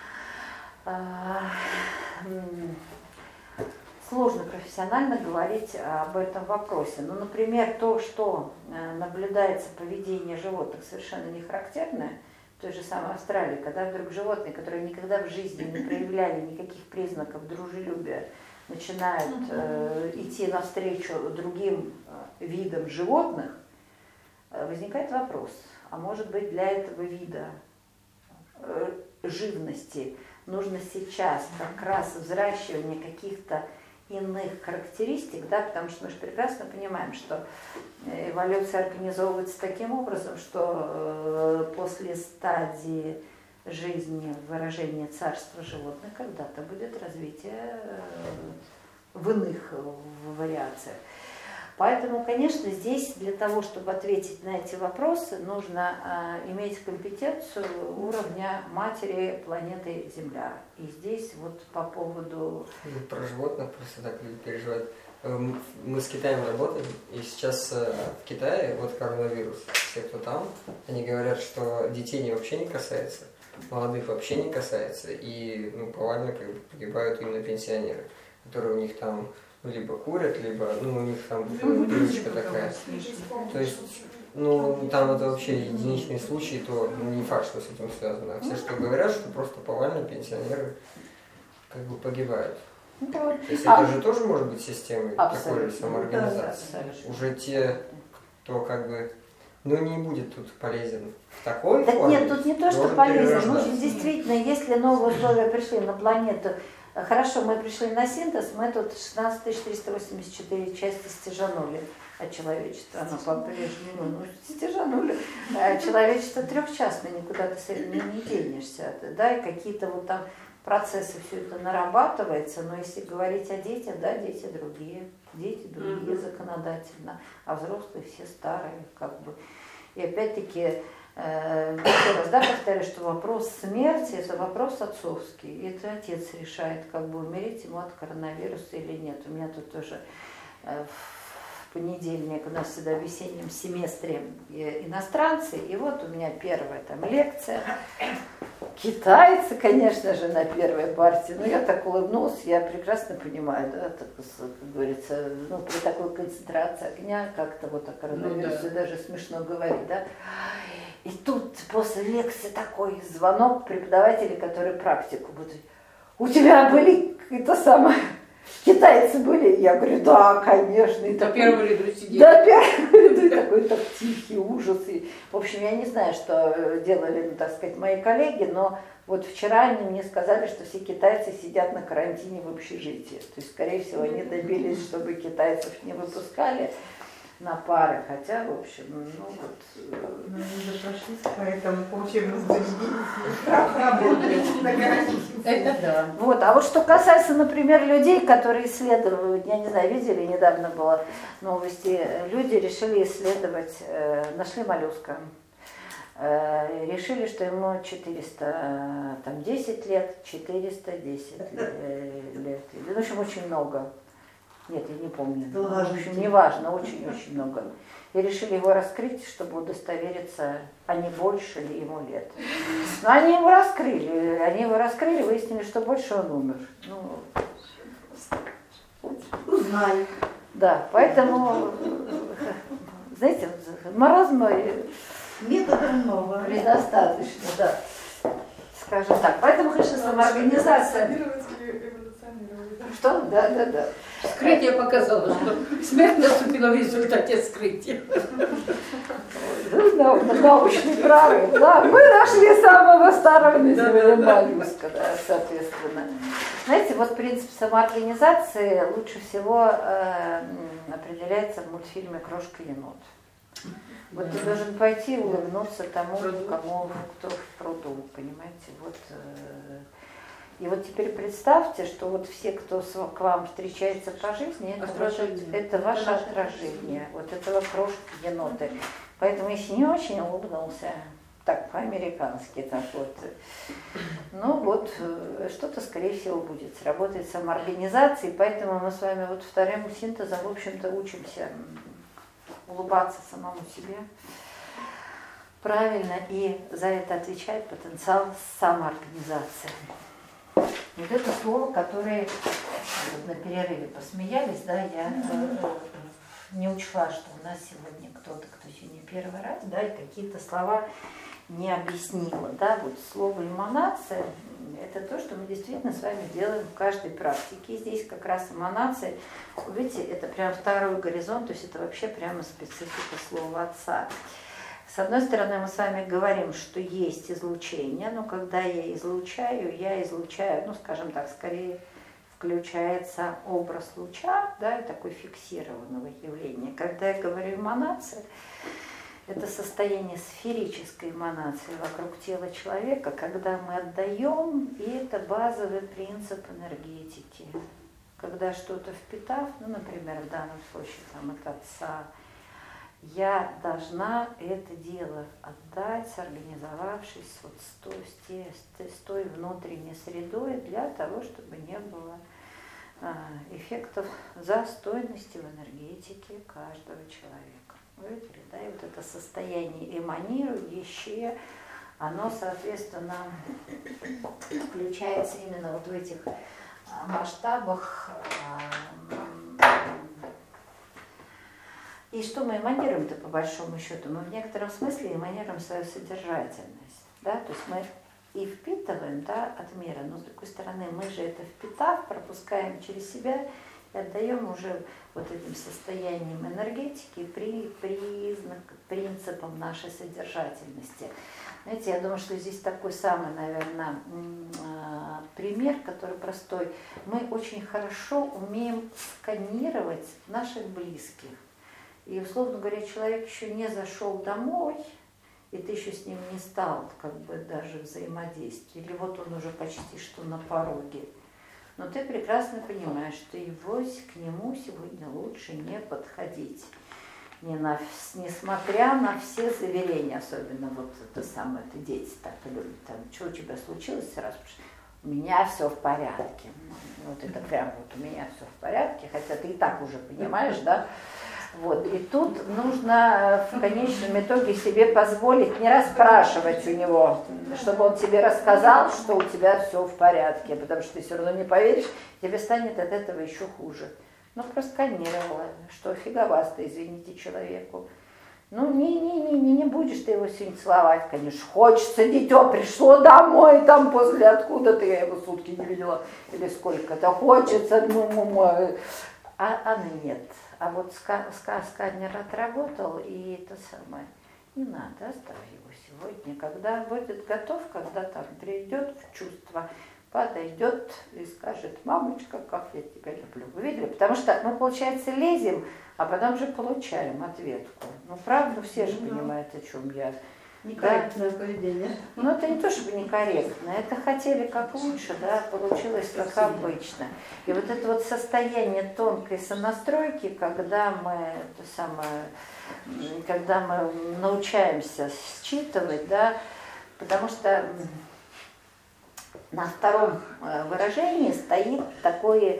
сложно профессионально говорить об этом вопросе. Ну, например, то, что наблюдается поведение животных совершенно не характерное, в той же самой Австралии, когда вдруг животные, которые никогда в жизни не проявляли никаких признаков дружелюбия, начинают э, идти навстречу другим э, видам животных, э, возникает вопрос, а может быть для этого вида э, живности нужно сейчас как раз взращивание каких-то иных характеристик, да, потому что мы же прекрасно понимаем, что эволюция организовывается таким образом, что э, после стадии жизни, выражения царства животных, когда-то будет развитие в иных вариациях. Поэтому, конечно, здесь для того, чтобы ответить на эти вопросы, нужно э, иметь компетенцию уровня матери планеты Земля. И здесь вот по поводу... Про животных просто так люди переживают. Мы с Китаем работаем, и сейчас в Китае, вот коронавирус, все, кто там, они говорят, что детей не вообще не касается. молодых вообще не касается, и ну, повально как бы погибают именно пенсионеры, которые у них там ну, либо курят, либо ну, у них там привычка такая. То есть, ну, там это вообще единичные случаи, то ну, не факт, что с этим связано. А все, что говорят, что просто повально пенсионеры как бы погибают. То есть это же тоже может быть системой такой же самоорганизации. Уже те, кто как бы, ну не будет тут полезен в такой так форме. Нет, тут не то, что полезен. Ну, действительно, если новые условия пришли на планету, хорошо, мы пришли на синтез, мы тут шестнадцать тысяч триста восемьдесят четыре части стяжанули от человечества. Оно по-прежнему, ну, стяжанули. А человечество трехчастное, никуда ты с этим не денешься. Да, и какие-то вот там процессы, все это нарабатывается, но если говорить о детях, да, дети другие, дети другие mm-hmm. законодательно, а взрослые все старые, как бы. И опять-таки, э, еще раз, да, повторяю, что вопрос смерти – это вопрос отцовский, и это отец решает, как бы умереть ему от коронавируса или нет. У меня тут тоже э, в понедельник у нас всегда в весеннем семестре иностранцы, и вот у меня первая там лекция. Китайцы, конечно же, на первой партии. Но я так улыбнулась, я прекрасно понимаю, да, так, как говорится, ну, при такой концентрации огня, как-то вот о коронавирусе ну, да. даже смешно говорить, да. И тут после лекции такой звонок преподавателей, которые практику будут. У тебя были это самое, китайцы были? Я говорю, да, конечно. И до такой, первого ряду сидели. Да, первого ряду, и такой так тихий ужас. И, в общем, я не знаю, что делали, ну, так сказать, мои коллеги, но вот вчера они мне сказали, что все китайцы сидят на карантине в общежитии. То есть, скорее всего, они добились, чтобы китайцев не выпускали на пары, хотя, в общем, ну вот... Ну, они прошлись по этому по учебному заведению, работали на карантине. Это да. Вот, а вот что касается, например, людей, которые исследовали, я не знаю, видели, недавно было новости, люди решили исследовать, э, нашли моллюска, э, решили, что ему четыреста десять лет, четыреста десять лет, в общем, очень много. Нет, я не помню. В общем, неважно, очень-очень много. И решили его раскрыть, чтобы удостовериться, а не больше ли ему лет. Но они его раскрыли. Они его раскрыли, выяснили, что больше он умер. Ну, узнали. Да, поэтому, знаете, маразма метода нового. Предостаточно, да. Скажем так. Поэтому, конечно, самоорганизация... Что? Да, да, да. Вскрытие показало, что смерть наступила в результате вскрытия. Да, научный прорыв. Да, мы нашли самого старого на Земле моллюска, да, соответственно. Знаете, вот принцип самоорганизации лучше всего э, определяется в мультфильме «Крошка енот». Вот ты должен пойти и улыбнуться тому, кому, кто в пруду, понимаете, вот... Э, И вот теперь представьте, что вот все, кто к вам встречается по жизни, это, ваше, это ваше отражение, вот этого крошки еноты. Поэтому если не очень улыбнулся, так по-американски, так вот, ну вот, что-то, скорее всего, будет. Сработает самоорганизация, и поэтому мы с вами вот вторым синтезом, в общем-то, учимся улыбаться самому себе. Правильно, и за это отвечает потенциал самоорганизации. Вот это слово, которое на перерыве посмеялись, да, я э, не учла, что у нас сегодня кто-то, кто сегодня первый раз, да, и какие-то слова не объяснила, да, вот слово эманация – это то, что мы действительно с вами делаем в каждой практике. И здесь как раз эманация, видите, это прям второй горизонт, то есть это вообще прямо специфика слова отца. С одной стороны, мы с вами говорим, что есть излучение, но когда я излучаю, я излучаю, ну, скажем так, скорее включается образ луча, да, и такой фиксированного явления. Когда я говорю эманация, это состояние сферической эманации вокруг тела человека, когда мы отдаем, и это базовый принцип энергетики. Когда что-то впитав, ну, например, в данном случае там, от отца, я должна это дело отдать, сорганизовавшись вот с той, с той внутренней средой для того, чтобы не было а, эффектов застойности в энергетике каждого человека. Видите, да? И вот это состояние эманирующее, оно, соответственно, включается именно вот в этих масштабах. И что мы эманируем-то по большому счету? Мы в некотором смысле эманируем свою содержательность. Да? То есть мы и впитываем, да, от мира, но с другой стороны мы же это впитав, пропускаем через себя и отдаем уже вот этим состоянием энергетики при, признак, принципам нашей содержательности. Знаете, я думаю, что здесь такой самый, наверное, пример, который простой. Мы очень хорошо умеем сканировать наших близких. И, условно говоря, человек еще не зашел домой, и ты еще с ним не стал как бы даже взаимодействовать. Или вот он уже почти что на пороге. Но ты прекрасно понимаешь, что его, к нему сегодня лучше не подходить. Не на, несмотря на все заверения, особенно вот это самое, это дети так любят, там, что у тебя случилось, сразу, у меня все в порядке. Вот это прям вот у меня все в порядке, хотя ты и так уже понимаешь, да? Вот. И тут нужно в конечном итоге себе позволить не расспрашивать у него, чтобы он тебе рассказал, что у тебя все в порядке, потому что ты все равно не поверишь, тебе станет от этого еще хуже. Ну, просканировала, что фиговасто, извините, человеку. Ну, не-не-не, не будешь ты его сегодня целовать, конечно. Хочется, дитё пришло домой, там после откуда-то, я его сутки не видела, или сколько-то, хочется, ну-му-му. А, а нет. А вот ска- ска- сканер отработал, и это самое, не надо, оставь его сегодня. Когда будет готов, когда там придет в чувство, подойдет и скажет: мамочка, как я тебя люблю. Вы видели? Потому что мы, получается, лезем, а потом же получаем ответку. Ну, правда, все же понимают, о чем я. Некорректное да? поведение. Ну, это не то, чтобы некорректно, это хотели как лучше, да, получилось как обычно. И вот это вот состояние тонкой сонастройки, когда мы, это самое, когда мы научаемся считывать, да, потому что на втором выражении стоит такое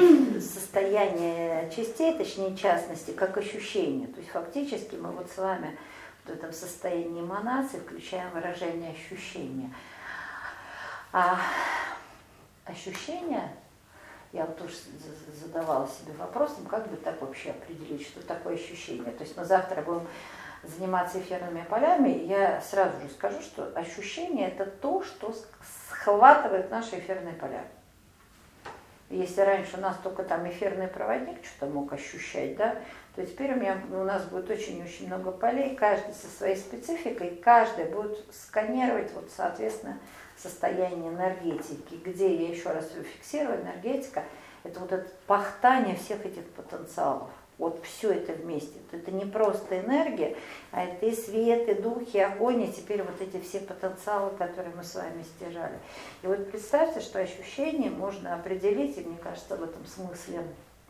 состояние частей, точнее частности, как ощущение. То есть фактически мы вот с вами в этом состоянии эманации включаем выражение ощущения. А ощущение, я вот тоже задавала себе вопросом, как бы так вообще определить, что такое ощущение. То есть мы завтра будем заниматься эфирными полями, я сразу же скажу, что ощущение – это то, что схватывает наши эфирные поля. Если раньше у нас только там эфирный проводник что-то мог ощущать, да, то теперь у, меня, у нас будет очень-очень много полей, каждый со своей спецификой, каждый будет сканировать, вот, соответственно, состояние энергетики. Где, я еще раз ее фиксирую, энергетика – это вот это пахтание всех этих потенциалов. Вот все это вместе. Это не просто энергия, а это и свет, и дух, и огонь, и теперь вот эти все потенциалы, которые мы с вами стяжали. И вот представьте, что ощущение можно определить, и мне кажется, в этом смысле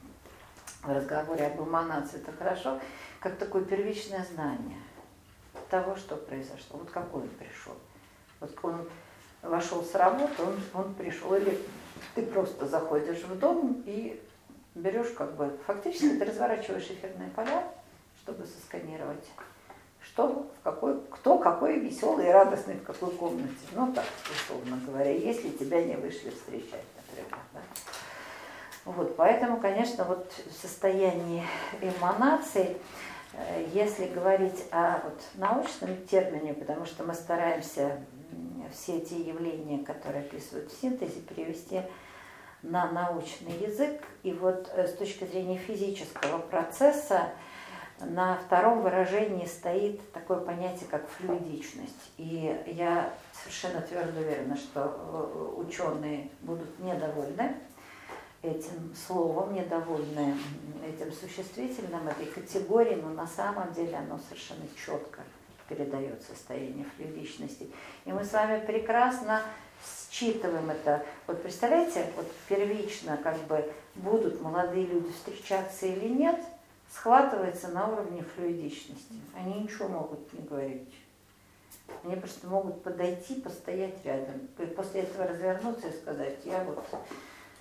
в разговоре об эманации это хорошо, как такое первичное знание того, что произошло. Вот какой он пришел. Вот он вошел с работы, он, он пришел. Или ты просто заходишь в дом и берешь, как бы, фактически ты разворачиваешь эфирные поля, чтобы сосканировать, что, в какой, кто какой веселый и радостный в какой комнате. Ну так, условно говоря, если тебя не вышли встречать, например. Да? Вот, поэтому, конечно, вот в состоянии эманации, если говорить о вот, научном термине, потому что мы стараемся все эти явления, которые описывают в синтезе, перевести на научный язык. И вот с точки зрения физического процесса на втором выражении стоит такое понятие, как флюидичность. И я совершенно твердо уверена, что ученые будут недовольны этим словом, недовольны этим существительным, этой категорией, но на самом деле оно совершенно четко передает состояние флюидичности. И мы с вами прекрасно считываем это. Вот представляете, вот первично как бы будут молодые люди встречаться или нет, схватывается на уровне флюидичности. Они ничего могут не говорить. Они просто могут подойти, постоять рядом. И после этого развернуться и сказать: я вот...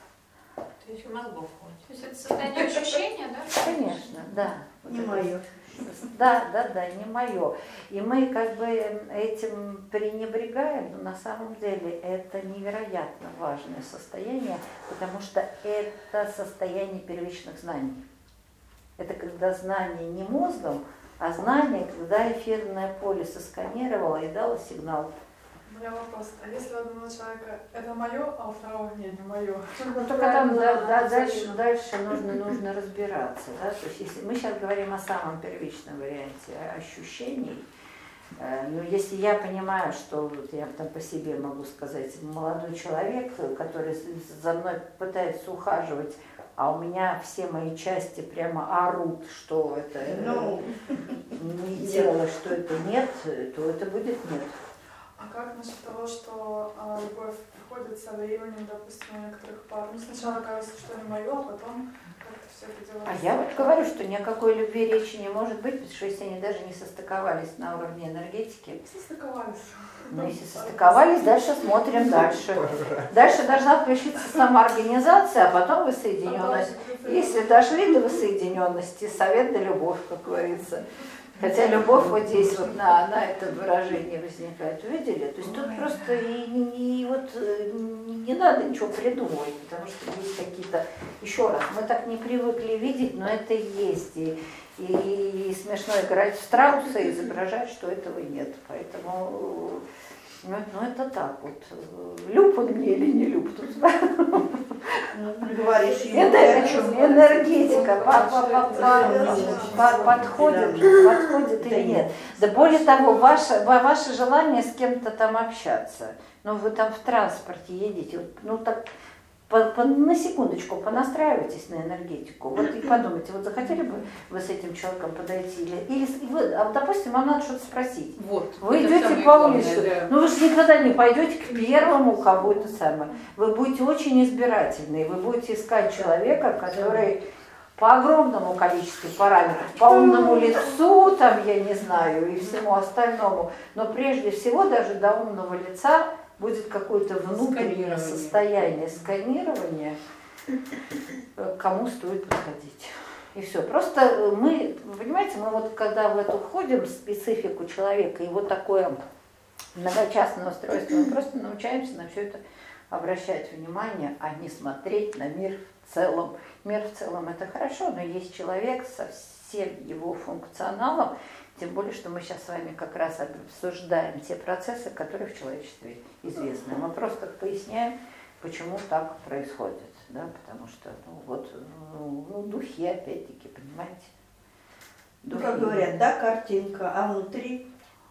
Ты еще мозгов хватит. То есть это состояние ощущения, да? Конечно, да. Вот Не это мое. Да, да, да, не мое. И мы как бы этим пренебрегаем, но на самом деле это невероятно важное состояние, потому что это состояние первичных знаний. Это когда знание не мозгом, а знание, когда эфирное поле сосканировало и дало сигнал. У меня вопрос. А если у одного человека это мое, а у второго нет, не мое? Ну, только там да, да, дальше, дальше нужно, нужно разбираться. Да? То есть, если мы сейчас говорим о самом первичном варианте ощущений, э, но если я понимаю, что вот я там по себе могу сказать, молодой человек, который за мной пытается ухаживать, а у меня все мои части прямо орут, что это Ну, не тело, что это нет, то это будет нет. А как насчет того, что а, любовь приходит со временем, допустим, у некоторых пар? Ну, сначала кажется, что не мое, а потом как-то все это дело... А я вот говорю, что ни о какой любви речи не может быть, потому что если они даже не состыковались на уровне энергетики. Состыковались. Ну, если состыковались, дальше смотрим дальше. Дальше должна включиться самоорганизация, а потом воссоединенность. Если дошли до воссоединенности, совет да любовь, как говорится. Хотя любовь вот здесь вот на, на это выражение возникает. Увидели? То есть тут просто и, и, и вот не, не надо ничего придумывать, потому что есть какие-то... Еще раз, мы так не привыкли видеть, но это и есть. И, и, и смешно играть в страуса и изображать, что этого нет. Поэтому... Ну, ну это так вот. Люб он мне или не люб? Тут, ну, говоришь, энергетика по, по, по, по, подходит, подходит или нет. Да более того, ваше, ваше желание с кем-то там общаться. Ну вы там в транспорте едете, ну так по, по, на секундочку понастраивайтесь на энергетику. Вот и подумайте, вот захотели бы вы с этим человеком подойти? Или, или вы, а, допустим, вам надо что-то спросить. Вот, вы идете по улице, ну вы же никогда не пойдете к первому, у кого это самое. Вы будете очень избирательны, вы будете искать человека, который по огромному количеству параметров, по умному лицу, там, я не знаю, и всему остальному, но прежде всего даже до умного лица будет какое-то внутреннее состояние сканирования, кому стоит подходить. И все. Просто мы, понимаете, мы вот когда в эту входим, в специфику человека, и вот такое многочастное устройство, мы просто научаемся на все это обращать внимание, а не смотреть на мир в целом. Мир в целом это хорошо, но есть человек со всем его функционалом, тем более, что мы сейчас с вами как раз обсуждаем те процессы, которые в человечестве известны. Мы просто поясняем, почему так происходит. Да? Потому что, ну вот, ну, ну духи, опять-таки, понимаете? Духи. Ну, как говорят, да, картинка, а внутри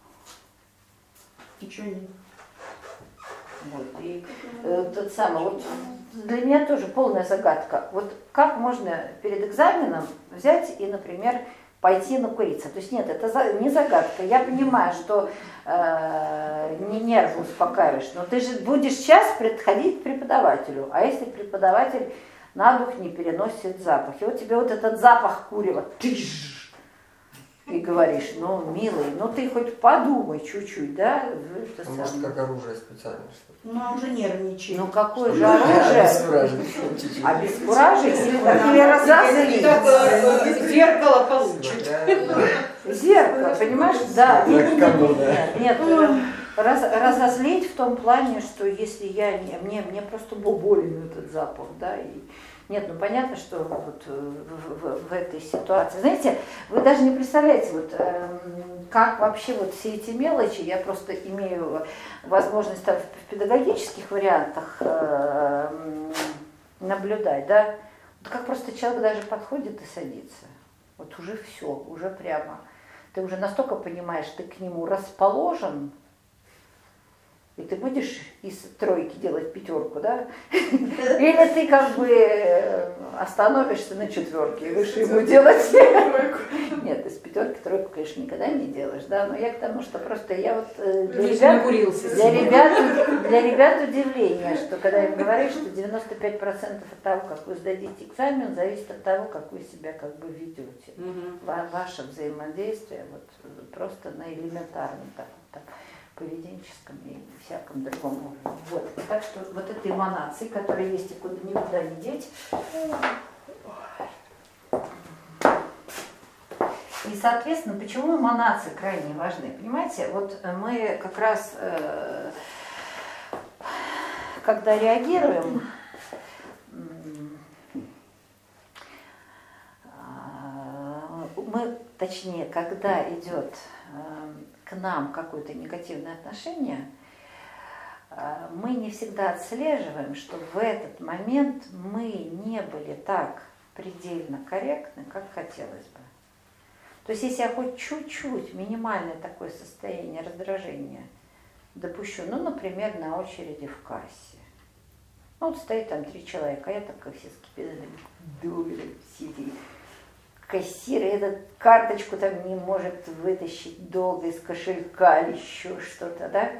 ничего нет. Вот, и э, тот самый, вот для меня тоже полная загадка. Вот как можно перед экзаменом взять и, например, пойти накуриться? То есть нет, это за, не загадка. Я понимаю, что э, не нервы успокаиваешь, но ты же будешь сейчас подходить к преподавателю. А если преподаватель на дух не переносит запах, и вот тебе вот этот запах курева, тыш, и говоришь, ну, милый, ну ты хоть подумай чуть-чуть, да? А может, как оружие специально, что ли? Ну, а уже нервничает. Ну, какое же оружие? Обескуражить или разозлить? Зеркало получит. Зеркало, понимаешь? Да. Нет, нет, раз, разозлить в том плане, что если я, не, мне, мне просто болен этот запах, да, и нет, ну понятно, что вот в, в, в этой ситуации, знаете, вы даже не представляете, вот э, как вообще вот все эти мелочи, я просто имею возможность там в педагогических вариантах э, наблюдать, да, вот как просто человек даже подходит и садится, вот уже все, уже прямо, ты уже настолько понимаешь, ты к нему расположен, и ты будешь из тройки делать пятерку, да? Или ты как бы остановишься на четверке и будешь ему делать тройку? Нет, из пятерки тройку, конечно, никогда не делаешь, да? Но я к тому, что просто я вот для ребят, для ребят, для ребят удивление, что когда им говоришь, что девяносто пять процентов от того, как вы сдадите экзамен, зависит от того, как вы себя как бы ведете. Ваше взаимодействие вот просто на элементарном таком поведенческом и всяком другом уровне. Вот. Так что вот этой эманации, которая есть и куда никуда не деть. И, соответственно, почему эманации крайне важны? Понимаете, вот мы как раз, э, когда реагируем, мы, точнее, когда идет э, к нам какое-то негативное отношение, э, мы не всегда отслеживаем, что в этот момент мы не были так предельно корректны, как хотелось бы. То есть если я хоть чуть-чуть, минимальное такое состояние раздражения допущу, ну, например, на очереди в кассе. Ну, вот стоит там три человека, а я так, как все скипидарами, дури, сидит. Кассир этот карточку там не может вытащить долго из кошелька или еще что-то, да?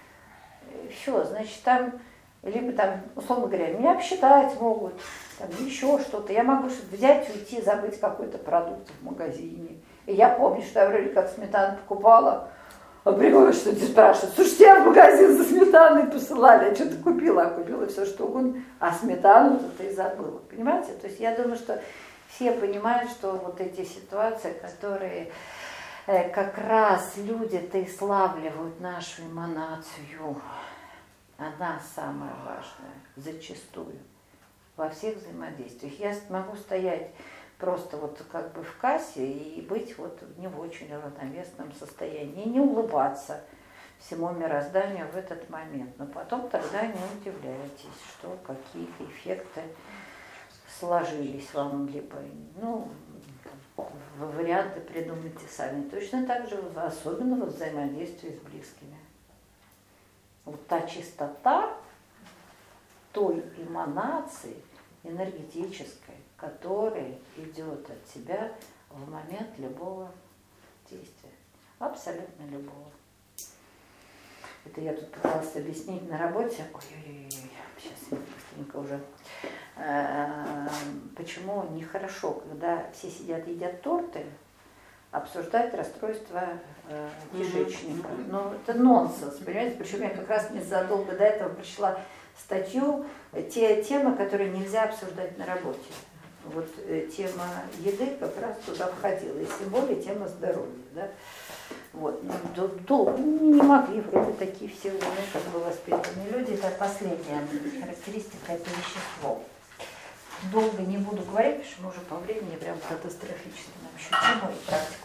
Все, значит, там, либо там, условно говоря, меня обсчитать могут, там еще что-то. Я могу взять, уйти, забыть какой-то продукт в магазине. И я помню, что я вроде как сметану покупала, а приходишь, что ты спрашиваешь, слушай, тебя в магазин за сметаной посылали, я что-то купила, а купила все что угодно, а сметану-то ты забыла, понимаете? То есть я думаю, что все понимают, что вот эти ситуации, которые э, как раз люди-то и славливают нашу эманацию, она самая важная, зачастую, во всех взаимодействиях. Я могу стоять просто вот как бы в кассе и быть вот в не в очень равновесном состоянии, и не улыбаться всему мирозданию в этот момент. Но потом тогда не удивляйтесь, что какие-то эффекты сложились вам, либо, ну, варианты придумайте сами. Точно так же, особенно во взаимодействии с близкими. Вот та чистота той эманации энергетической, которая идет от тебя в момент любого действия. Абсолютно любого. Это я тут пыталась объяснить на работе. Ой-ой-ой, сейчас я быстренько уже. Почему нехорошо, когда все сидят, едят торты, обсуждать расстройство э, кишечника. Mm-hmm. Ну, это нонсенс, понимаете? Причем я как раз незадолго до этого прочла статью, те темы, которые нельзя обсуждать на работе. Вот э, тема еды как раз туда входила, и тем более тема здоровья. Да? Вот. Ну, долго не могли, вроде такие все, ну, как бы воспитанные люди. Это последняя характеристика, это вещество. Долго не буду говорить, потому что мы уже по времени прям катастрофично нам еще тему и практику.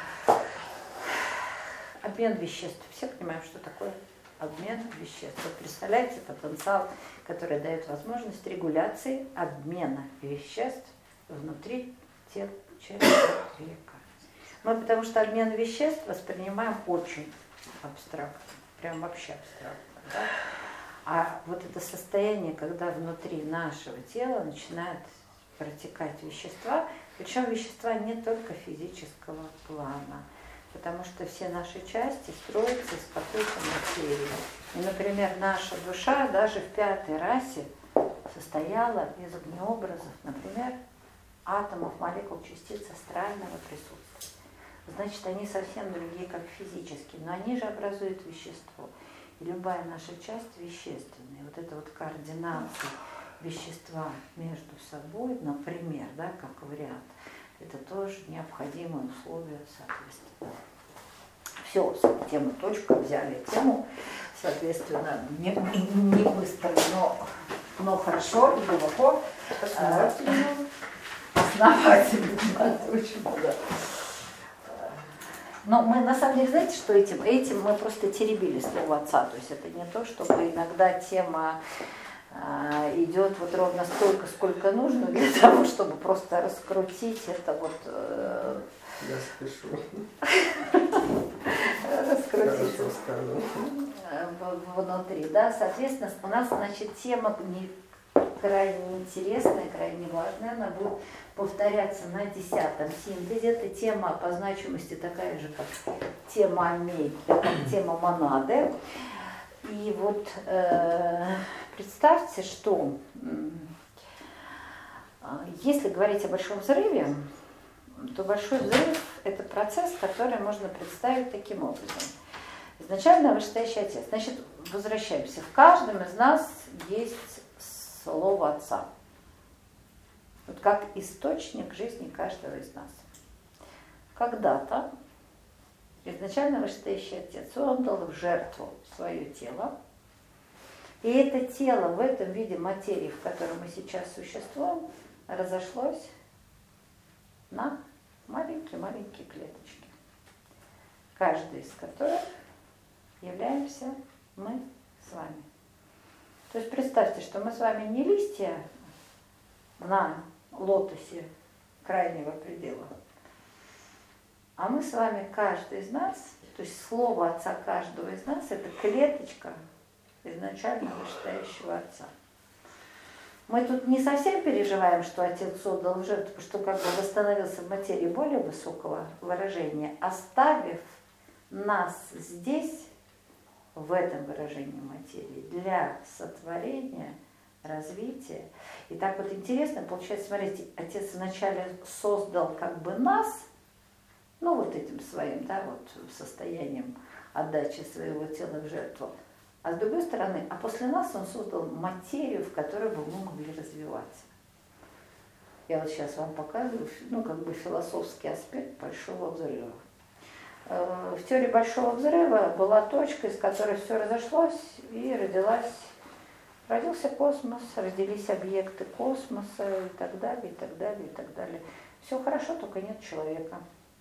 Обмен веществ. Все понимаем, что такое обмен веществ. Вот представляете потенциал, который дает возможность регуляции обмена веществ внутри тел человека. Мы потому что обмен веществ воспринимаем очень абстрактно, прям вообще абстрактно. Да? А вот это состояние, когда внутри нашего тела начинают протекать вещества, причем вещества не только физического плана, потому что все наши части строятся из какой-то материи. И, например, наша душа даже в пятой расе состояла из огнеобразов, например, атомов, молекул, частиц астрального присутствия. Значит, они совсем другие, как физические, но они же образуют вещество. И любая наша часть вещественная. Вот эта вот координация вещества между собой, например, да, как вариант, это тоже необходимое условие соответственно. Все, с темы точка, взяли тему, соответственно, не, не быстро, но, но хорошо и глубоко. Основательно. Основательно, да, точно, да. Но мы на самом деле, знаете, что этим? Этим мы просто теребили слово отца. То есть это не то, чтобы иногда тема э, идет вот ровно столько, сколько нужно для того, чтобы просто раскрутить это вот... Э, Я спешу. Раскрутить внутри, да. Соответственно, у нас, значит, тема не крайне интересная, крайне важная, она будет повторяться на десятом синтезе. Это тема по значимости такая же, как тема амей, как тема монады. И вот э, представьте, что э, если говорить о большом взрыве, то большой взрыв – это процесс, который можно представить таким образом. Изначально вышестоящий отец. Значит, возвращаемся. В каждом из нас есть слово отца. Вот как источник жизни каждого из нас. когда-то изначально вышестоящий Отец отдал в жертву свое тело. И это тело в этом виде материи, в котором мы сейчас существуем, разошлось на маленькие-маленькие клеточки, каждая из которых являемся мы с вами. То есть представьте, что мы с вами не листья на лотосе крайнего предела, а мы с вами, каждый из нас, то есть слово Отца каждого из нас, это клеточка изначально вышестоящего Отца. Мы тут не совсем переживаем, что Отец отдал в жертву, потому что как бы восстановился в материи более высокого выражения, оставив нас здесь, в этом выражении материи, для сотворения, развития. И так вот интересно, получается, смотрите, Отец вначале создал как бы нас, ну вот этим своим, да, вот состоянием отдачи своего тела в жертву. А с другой стороны, а после нас Он создал материю, в которой бы мы могли развиваться. Я вот сейчас вам показываю, ну, как бы философский аспект Большого взрыва. В теории Большого взрыва была точка, из которой все разошлось и родилась, родился космос, родились объекты космоса и так далее, и так далее, и так далее. Все хорошо, только нет человека.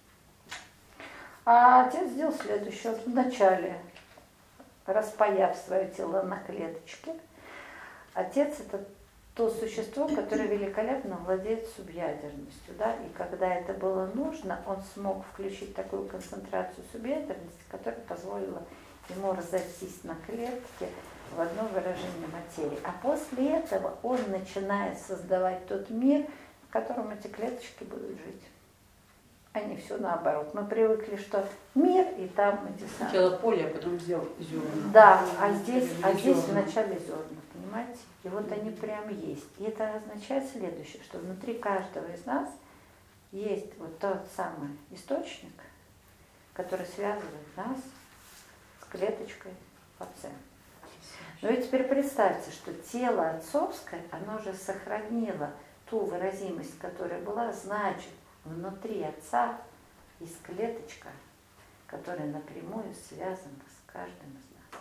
А Отец сделал следующее. Вот вначале, распаяв свое тело на клеточки, Отец – это то существо, которое великолепно владеет субъядерностью. Да? И когда это было нужно, он смог включить такую концентрацию субъядерности, которая позволила ему разойтись на клетке в одно выражение материи. А после этого он начинает создавать тот мир, в котором эти клеточки будут жить. А не все наоборот. Мы привыкли, что мир, и там эти самые. Сначала поле, а потом зерна. Да, а здесь, а здесь вначале зерна, понимаете? И вот они прям есть. И это означает следующее, что внутри каждого из нас есть вот тот самый источник, который связывает нас с клеточкой в Отце. Но и теперь представьте, что тело отцовское, оно же сохранило ту выразимость, которая была, значит, внутри Отца есть клеточка, которая напрямую связана с каждым из нас.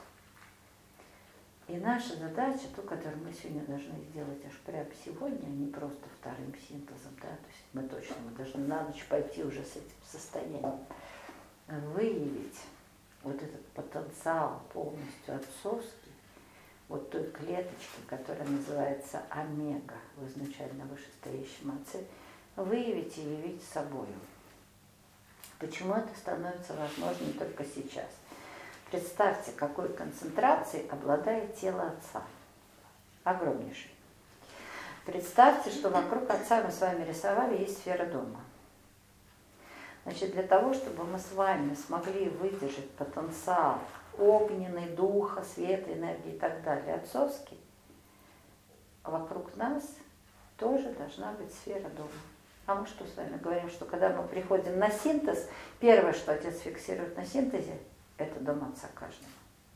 И наша задача, ту, которую мы сегодня должны сделать аж прямо сегодня, а не просто вторым синтезом, да, то есть мы точно мы должны на ночь пойти уже с этим состоянием, выявить вот этот потенциал полностью отцовский, вот той клеточки, которая называется омега в изначально вышестоящем Отце, выявить и явить собою. Почему это становится возможным только сейчас? Представьте, какой концентрацией обладает тело Отца. Огромнейшей. Представьте, что вокруг Отца мы с вами рисовали, есть сфера дома. Значит, для того, чтобы мы с вами смогли выдержать потенциал огненный, духа, света, энергии и так далее, отцовский, вокруг нас тоже должна быть сфера дома. А мы что с вами говорим, что когда мы приходим на синтез, первое, что Отец фиксирует на синтезе, это дом Отца каждого.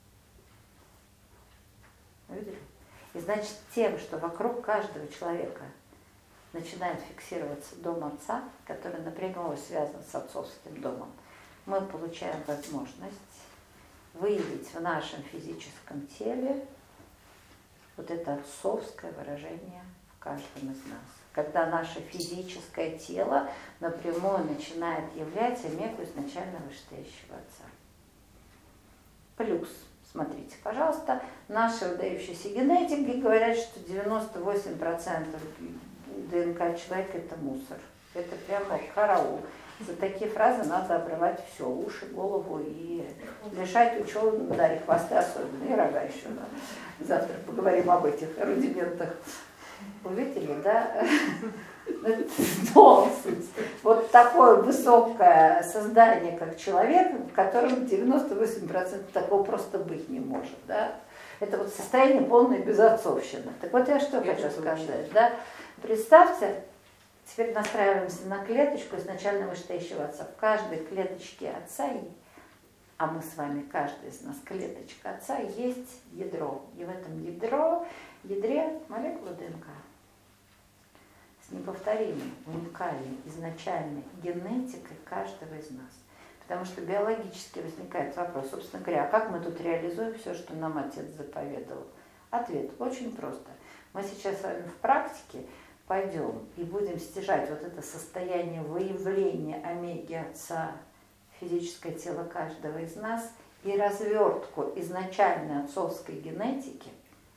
Видели? И значит, тем, что вокруг каждого человека начинает фиксироваться дом Отца, который напрямую связан с отцовским домом, мы получаем возможность выявить в нашем физическом теле вот это отцовское выражение в каждом из нас. Когда наше физическое тело напрямую начинает являть омегу изначально вышестоящего Отца. Плюс, смотрите, пожалуйста, наши выдающиеся генетики говорят, что девяносто восемь процентов ДНК человека – это мусор. Это прямо караул. За такие фразы надо обрывать все, уши, голову и лишать ученых, да, и хвосты особенно, и рога еще. Да. Завтра поговорим об этих рудиментах. Увидели, да? Нонсенс. Вот такое высокое создание, как человек, в котором девяносто восемь процентов такого просто быть не может, да? Это вот состояние полной безотцовщины. Так вот я что хочу сказать, да? Представьте, теперь настраиваемся на клеточку изначально вышестоящего Отца. В каждой клеточке Отца, а мы с вами, каждый из нас клеточка Отца, есть ядро. И в этом ядро, ядре молекула ДНК. с неповторимой, уникальной, изначальной генетикой каждого из нас. Потому что биологически возникает вопрос, собственно говоря, а как мы тут реализуем все, что нам отец заповедовал? Ответ очень просто. Мы сейчас с вами в практике пойдем и будем стяжать вот это состояние выявления омеги Отца, физическое тело каждого из нас, и развертку изначальной отцовской генетики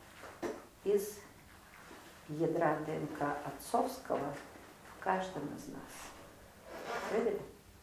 из ядра ДНК отцовского в каждом из нас. Видели?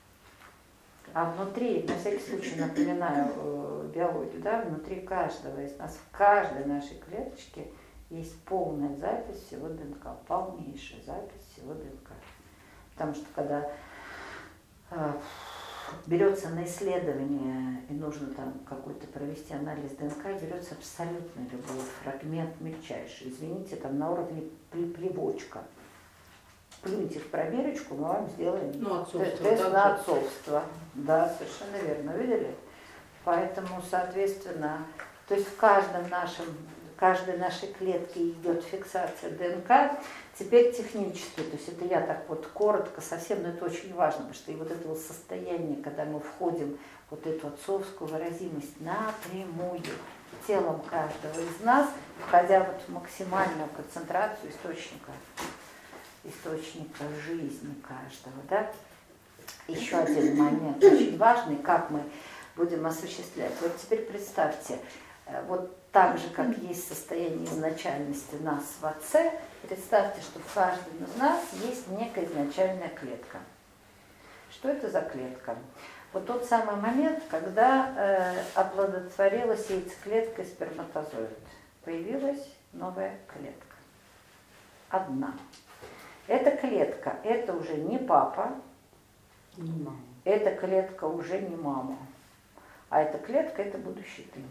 А внутри, на всякий случай напоминаю э, биологию, да, внутри каждого из нас, в каждой нашей клеточке есть полная запись всего ДНК, полнейшая запись всего ДНК. Потому что когда э, берется на исследование и нужно там какой-то провести анализ ДНК, берется абсолютно любой фрагмент мельчайший. Извините, там на уровне плевочка. Плюньте в пробирочку, мы вам сделаем ну, тест на отцовство. Да, совершенно верно, видели? Поэтому, соответственно, то есть в каждом нашем, в каждой нашей клетке идет фиксация ДНК. Теперь технически, то есть это я так вот коротко совсем, но это очень важно, потому что и вот это вот состояние, когда мы входим в вот эту отцовскую выразимость напрямую телом каждого из нас, входя вот в максимальную концентрацию источника. источника жизни каждого, да? Еще один момент очень важный, как мы будем осуществлять. Вот теперь представьте, вот так же, как есть состояние изначальности нас в Отце, представьте, что в каждом из нас есть некая изначальная клетка. Что это за клетка? Вот тот самый момент, когда э, оплодотворилась яйцеклетка и сперматозоид. Появилась новая клетка. Одна. Эта клетка, это уже не папа, не мама. Эта клетка уже не мама, а эта клетка, это будущий ты.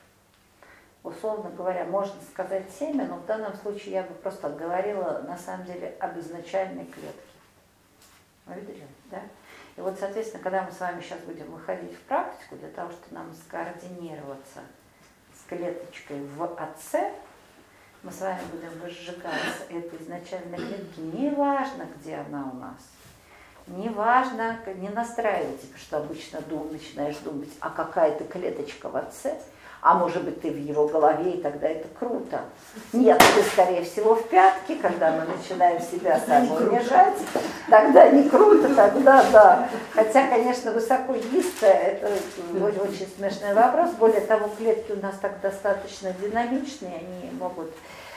Условно говоря, можно сказать семя, но в данном случае я бы просто говорила на самом деле об изначальной клетке. Вы видели, да? И вот, соответственно, когда мы с вами сейчас будем выходить в практику, для того, чтобы нам скоординироваться с клеточкой в Отце, мы с вами будем возжигаться этой изначальной клетки, неважно, где она у нас. Неважно, не настраивайте, потому что обычно дум, начинаешь думать, а какая-то клеточка в Отце, а может быть ты в его голове, и тогда это круто. Нет, ты, скорее всего, в пятке, когда мы начинаем себя самоунижать, тогда не круто, тогда да. Хотя, конечно, высокоистая, это очень смешной вопрос. Более того, клетки у нас так достаточно динамичные, они могут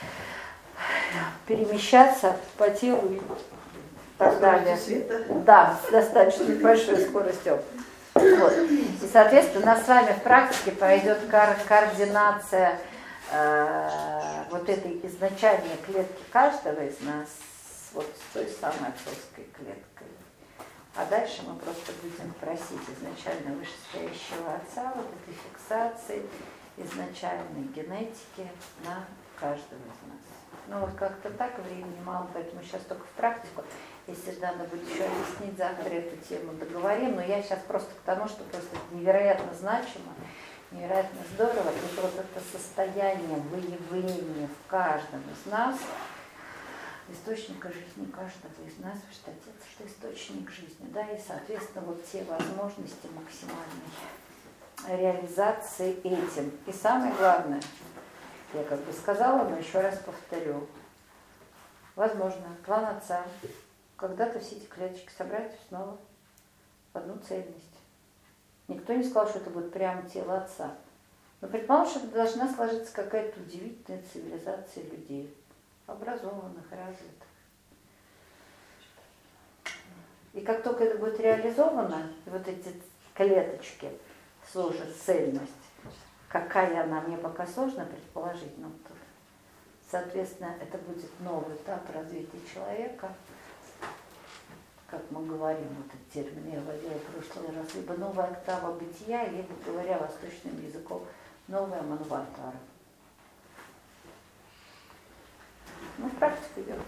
перемещаться по телу и так далее. Да, с достаточно большой скоростью. Вот. И, соответственно, у нас с вами в практике пройдет кор- координация э, вот этой изначальной клетки каждого из нас вот с той самой отцовской клеткой. А дальше мы просто будем просить изначально вышестоящего Отца вот этой фиксации изначальной генетики на каждого из нас. Ну вот как-то так, времени мало, поэтому сейчас только в практику. Если надо будет еще объяснить завтра эту тему, договорим. Но я сейчас просто к тому, что просто невероятно значимо, невероятно здорово. И вот это состояние выявления в каждом из нас, источника жизни каждого из нас, что Отец, что источник жизни, да, и, соответственно, вот те возможности максимальной реализации этим. И самое главное, я как бы сказала, но еще раз повторю, возможно, план Отца когда-то все эти клеточки собрать снова в одну цельность. Никто не сказал, что это будет прямо тело Отца. Но предположим, что должна сложиться какая-то удивительная цивилизация людей, образованных, развитых. И как только это будет реализовано, и вот эти клеточки сложат цельность, какая она, мне пока сложно предположить, но соответственно, это будет новый этап развития человека. Как мы говорим, вот этот термин я вводила в прошлый раз, либо новая октава бытия, либо, говоря восточным языком, новая манвантара. Ну, в практику идем.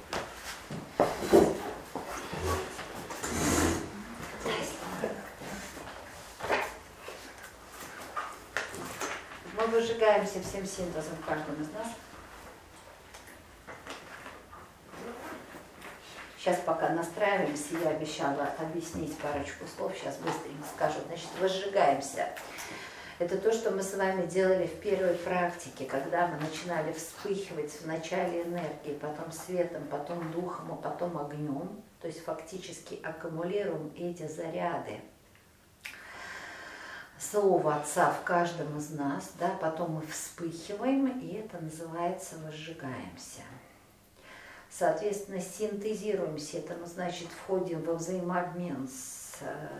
Мы выжигаемся всем синтезом в каждом из нас. Сейчас пока настраиваемся, я обещала объяснить парочку слов, сейчас быстренько скажу. Значит, возжигаемся. Это то, что мы с вами делали в первой практике, когда мы начинали вспыхивать в начале энергии, потом светом, потом духом, а потом огнем. То есть фактически аккумулируем эти заряды Слова Отца в каждом из нас, да, потом мы вспыхиваем, и это называется возжигаемся. Соответственно, синтезируемся, это мы, значит, входим во взаимообмен с,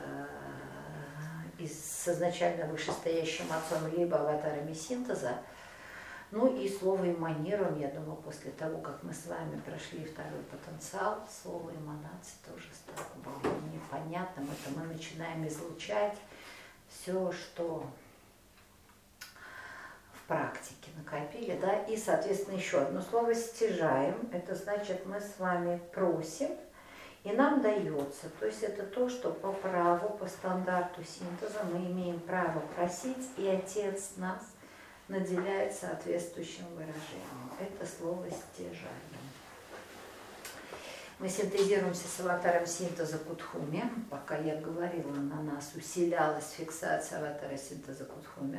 э, с изначально вышестоящим Отцом, либо аватарами синтеза. Ну и слово эманируем, я думаю, после того, как мы с вами прошли второй потенциал, слово эманации тоже стало более непонятным. Это мы начинаем излучать все, что в практике накопили, да, и, соответственно, еще одно слово «стяжаем», это значит, мы с вами просим, и нам дается, то есть это то, что по праву, по стандарту синтеза мы имеем право просить, и Отец нас наделяет соответствующим выражением. Это слово «стяжаем». Мы синтезируемся с аватаром синтеза Кудхуми. Пока я говорила, на нас усилялась фиксация аватара синтеза Кудхуми.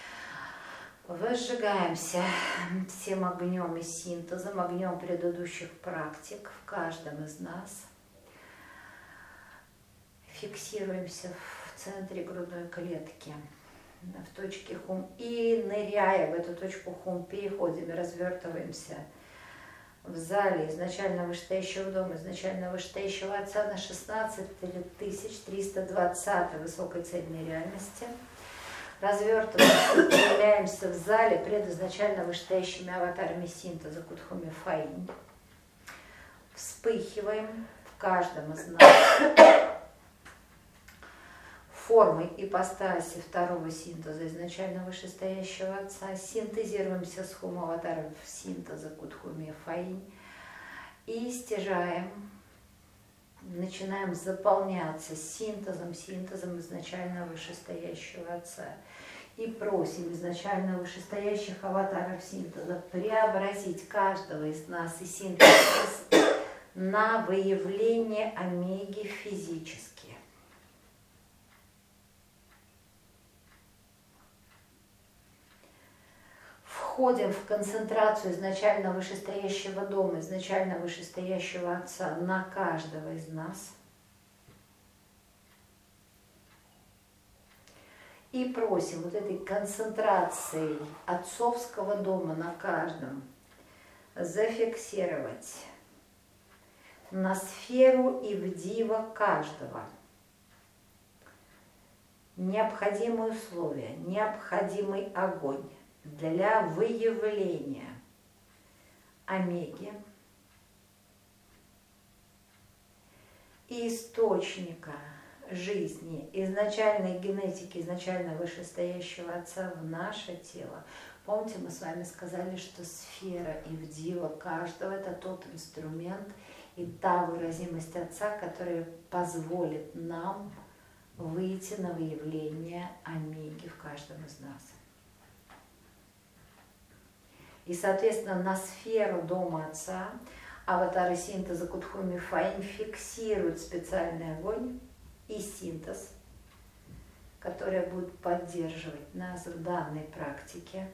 Возжигаемся всем огнем и синтезом, огнем предыдущих практик в каждом из нас. Фиксируемся в центре грудной клетки, в точке хум. И ныряя в эту точку хум, переходим и развертываемся в зале изначально вышестоящего дома, изначально вышестоящего Отца на шестнадцать тысяч триста двадцать высокой цельной реальности. Развертываемся, появляемся в зале предизначально вышестоящими аватарами синтеза Кудхуми Фаинь. Вспыхиваем в каждом из нас формой ипостаси второго синтеза изначально вышестоящего Отца, синтезируемся с хум-аватаром синтеза Кудхуми Фаинь и стяжаем, начинаем заполняться синтезом, синтезом изначально вышестоящего Отца и просим изначально вышестоящих аватаров синтеза преобразить каждого из нас и синтез на выявление омеги физически. Входим в концентрацию изначально вышестоящего дома, изначально вышестоящего Отца на каждого из нас. И просим вот этой концентрацией отцовского дома на каждом зафиксировать на сферу и в дива каждого необходимые условия, необходимый огонь для выявления омеги и источника жизни, изначальной генетики, изначально вышестоящего Отца в наше тело. Помните, мы с вами сказали, что сфера и вдива каждого – это тот инструмент и та выразимость Отца, которая позволит нам выйти на выявление омеги в каждом из нас. И, соответственно, на сферу дома Отца аватары синтеза Кудхуми Фаинь фиксируют специальный огонь и синтез, который будет поддерживать нас в данной практике.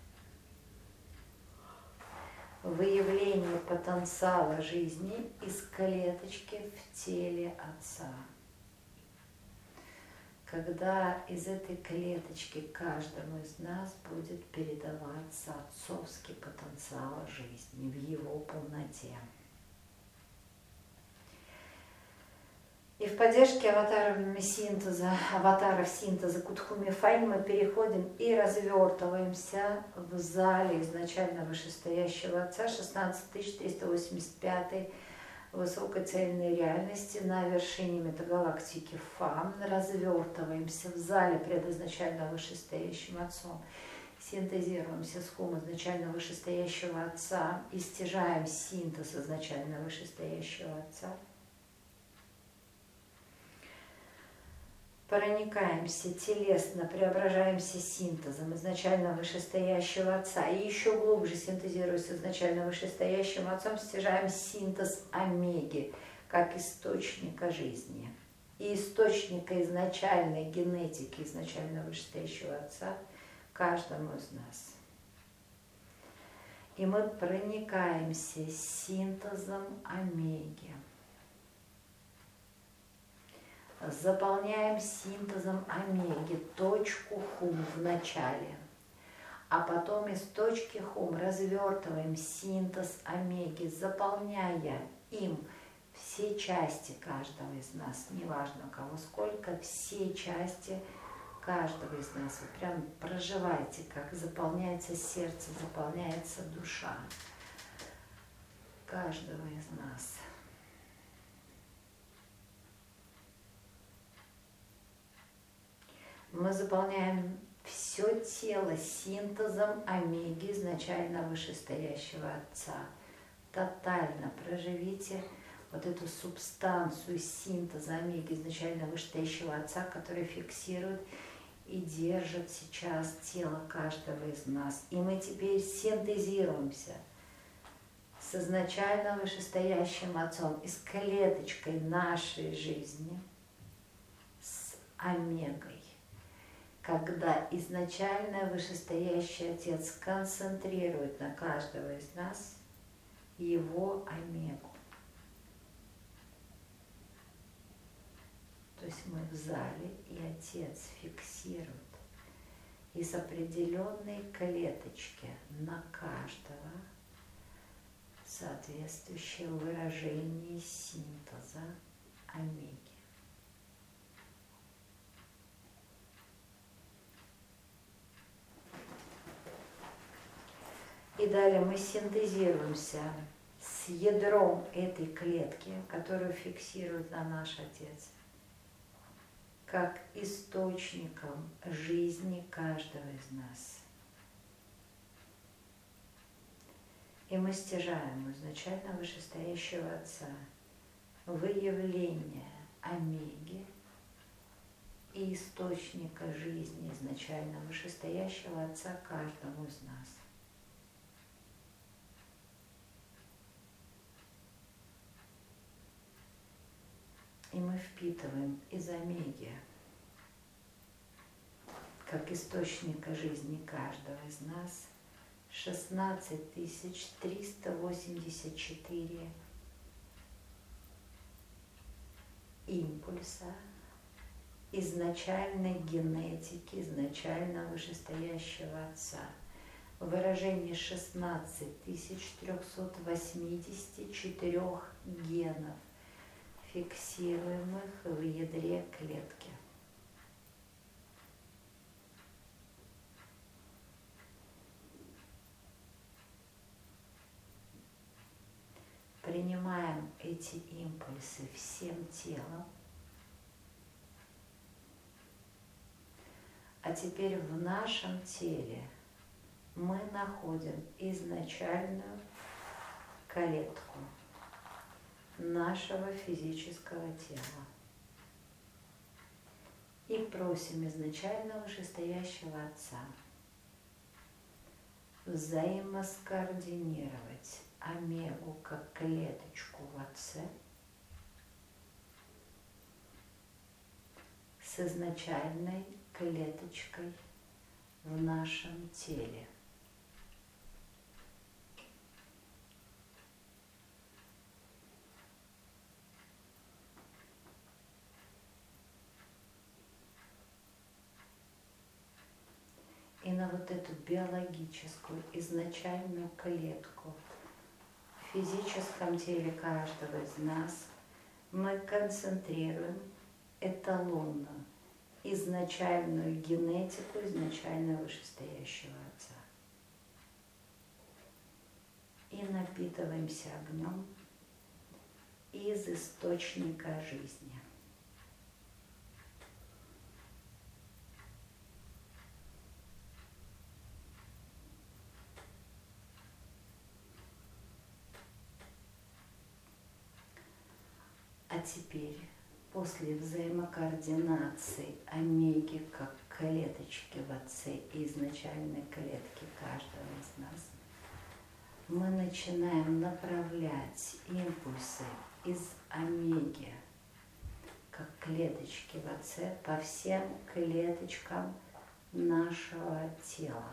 Выявление потенциала жизни из клеточки в теле Отца. Когда из этой клеточки каждому из нас будет передаваться отцовский потенциал жизни в его полноте. И в поддержке аватарами синтеза, аватаров синтеза Кудхуми Фаинь мы переходим и развертываемся в зале изначально вышестоящего Отца шестнадцать тысяч триста восемьдесят пять высокой цельной реальности на вершине метагалактики Фа. Развертываемся в зале предизначально вышестоящим Отцом. Синтезируемся с хум изначально вышестоящего Отца и стяжаем синтез изначально вышестоящего Отца. Проникаемся телесно, преображаемся синтезом изначально вышестоящего Отца и еще глубже синтезируясь с изначально вышестоящим Отцом, стяжаем синтез омеги как источника жизни и источника изначальной генетики, изначально вышестоящего Отца каждому из нас. И мы проникаемся синтезом омеги, заполняем синтезом омеги точку хум в начале, а потом из точки хум развертываем синтез омеги, заполняя им все части каждого из нас, неважно у кого сколько, все части каждого из нас. Вы прям проживаете, как заполняется сердце, заполняется душа каждого из нас. Мы заполняем все тело синтезом омеги изначально вышестоящего Отца. Тотально проживите вот эту субстанцию синтеза омеги изначально вышестоящего Отца, который фиксирует и держит сейчас тело каждого из нас. И мы теперь синтезируемся с изначально вышестоящим Отцом и с клеточкой нашей жизни, с омегой. Когда изначально вышестоящий Отец концентрирует на каждого из нас его омегу. То есть мы в зале, и Отец фиксирует из определенной клеточки на каждого соответствующее выражение синтеза омеги. И далее мы синтезируемся с ядром этой клетки, которую фиксирует на наш Отец, как источником жизни каждого из нас. И мы стяжаем изначально вышестоящего Отца выявление омеги и источника жизни изначально вышестоящего Отца каждому из нас. И мы впитываем из омеги, как источника жизни каждого из нас, шестнадцать тысяч триста восемьдесят четыре импульса изначальной генетики, изначально вышестоящего Отца. Выражение шестнадцать тысяч триста восемьдесят четыре генов, фиксируемых в ядре клетки. Принимаем эти импульсы всем телом. А теперь в нашем теле мы находим изначальную клетку нашего физического тела и просим изначально вышестоящего Отца взаимоскоординировать омегу как клеточку в Отце с изначальной клеточкой в нашем теле. И на вот эту биологическую изначальную клетку в физическом теле каждого из нас мы концентрируем эталонную изначальную генетику изначально вышестоящего Отца. И напитываемся огнем из источника жизни. А теперь, после взаимокоординации омеги как клеточки в Отце и изначальной клетки каждого из нас, мы начинаем направлять импульсы из омеги, как клеточки в отце, по всем клеточкам нашего тела.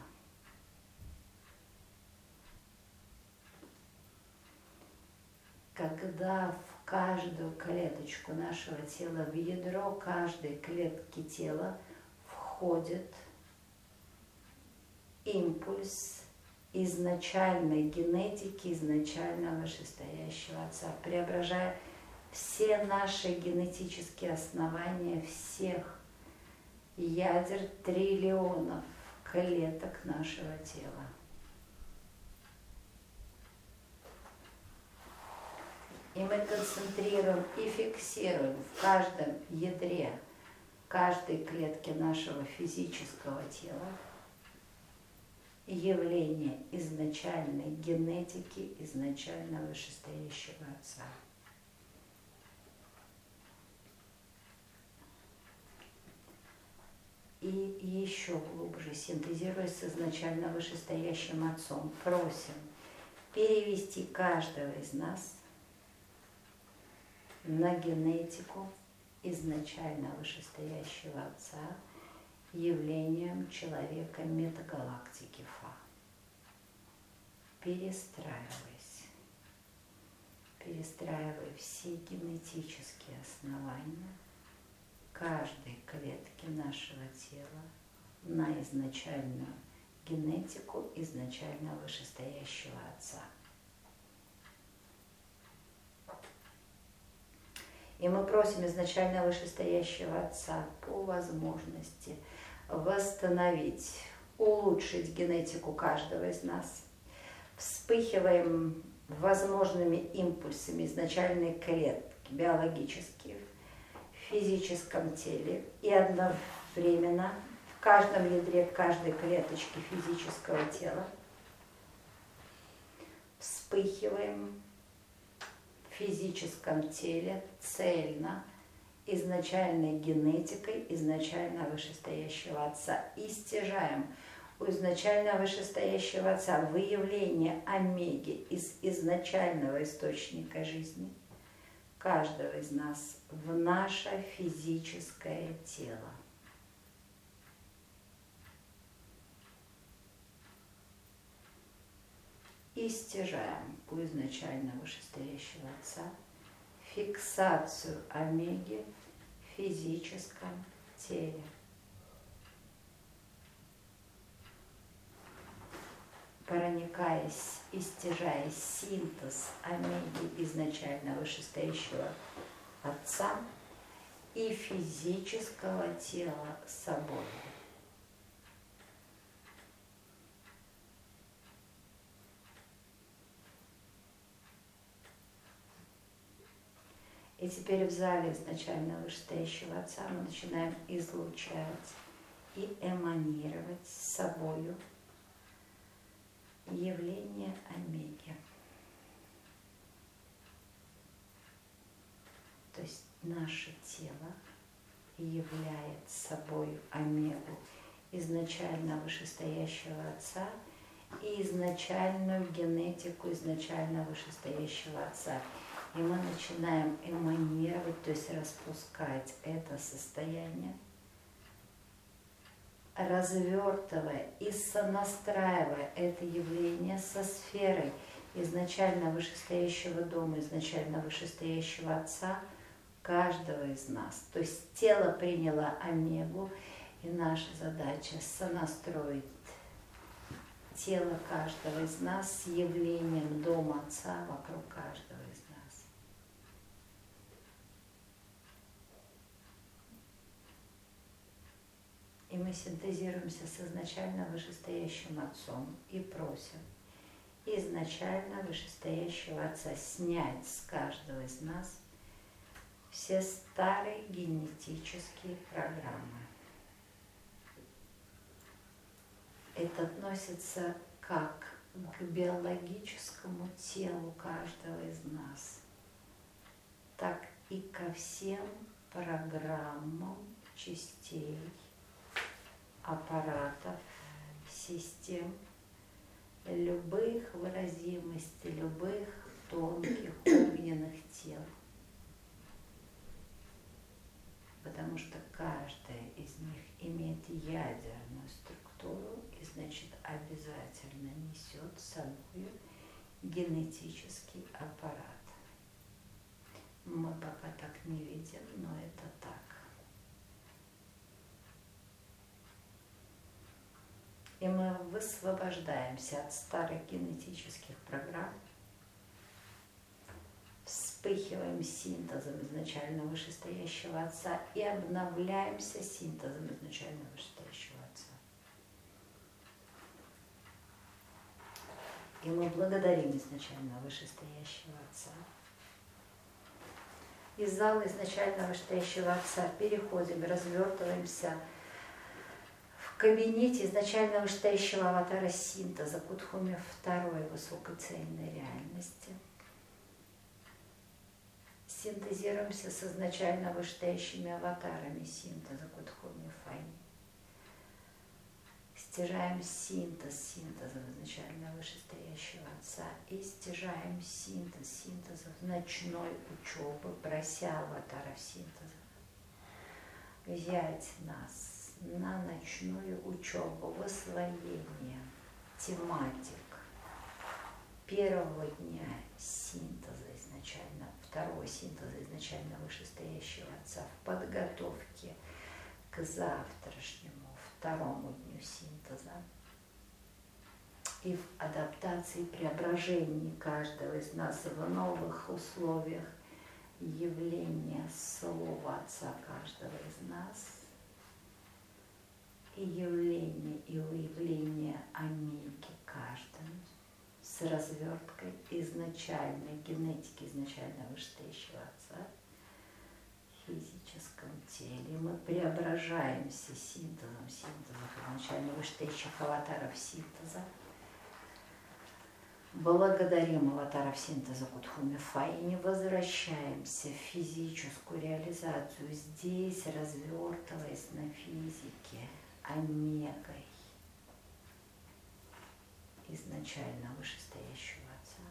Когда в каждую клеточку нашего тела, в ядро каждой клетки тела входит импульс изначальной генетики, изначально вышестоящего Отца, преображая все наши генетические основания всех ядер триллионов клеток нашего тела. И мы концентрируем и фиксируем в каждом ядре, каждой клетке нашего физического тела явление изначальной генетики, изначально вышестоящего Отца. И еще глубже, синтезируя с изначально вышестоящим Отцом, просим перевести каждого из нас на генетику изначально вышестоящего Отца явлением человека метагалактики Фа. Перестраиваясь, перестраивая все генетические основания каждой клетки нашего тела на изначальную генетику изначально вышестоящего Отца. И мы просим изначально вышестоящего Отца по возможности восстановить, улучшить генетику каждого из нас. Вспыхиваем возможными импульсами изначальной клетки биологические в физическом теле и одновременно в каждом ядре каждой клеточки физического тела вспыхиваем в физическом теле цельно изначальной генетикой изначально вышестоящего Отца и стяжаем у изначально вышестоящего Отца выявление омеги из изначального источника жизни каждого из нас в наше физическое тело. И стяжаем у изначально вышестоящего Отца фиксацию омеги в физическом теле. Проникаясь и стяжая синтез омеги изначально вышестоящего Отца и физического тела собой. И теперь в зале изначально вышестоящего Отца мы начинаем излучать и эманировать с собою явление омеги. То есть наше тело являет собой омегу изначально вышестоящего Отца и изначальную генетику изначально вышестоящего Отца. И мы начинаем эманировать, то есть распускать это состояние, развертывая и сонастраивая это явление со сферой изначально вышестоящего дома, изначально вышестоящего Отца каждого из нас. То есть тело приняло омегу, и наша задача сонастроить тело каждого из нас с явлением дома Отца вокруг каждого из нас. И мы синтезируемся с изначально вышестоящим Отцом и просим изначально вышестоящего Отца снять с каждого из нас все старые генетические программы. Это относится как к биологическому телу каждого из нас, так и ко всем программам частей, аппаратов, систем, любых выразимостей, любых тонких огненных тел, потому что каждая из них имеет ядерную структуру и, значит, обязательно несет с собой генетический аппарат. Мы пока так не видим, но это так. И мы высвобождаемся от старых генетических программ, вспыхиваем синтезом изначально вышестоящего Отца и обновляемся синтезом изначально вышестоящего Отца. И мы благодарим изначально вышестоящего Отца. Из зала изначально вышестоящего Отца переходим, развертываемся в кабинете изначально вышестоящего аватара синтеза Кудхуми второй высокой цельной реальности. Синтезируемся с изначально вышестоящими аватарами синтеза Кудхуми Файни. Стяжаем синтез синтеза изначально вышестоящего Отца и стяжаем синтез синтеза ночной учебы, прося аватаров синтеза взять нас на ночную учебу в освоение тематик первого дня синтеза изначально, второго синтеза изначально вышестоящего Отца в подготовке к завтрашнему второму дню синтеза и в адаптации преображений каждого из нас в новых условиях явления слова Отца каждого из нас и явления и уявления Омеги каждому с разверткой изначальной генетики изначально вышестоящего Отца в физическом теле. Мы преображаемся синтезом синтезов изначально вышестоящих аватаров синтеза. Благодарим аватаров синтеза Кудхуми Файни, возвращаемся в физическую реализацию здесь, развертываясь на физике омегой изначально вышестоящего Отца.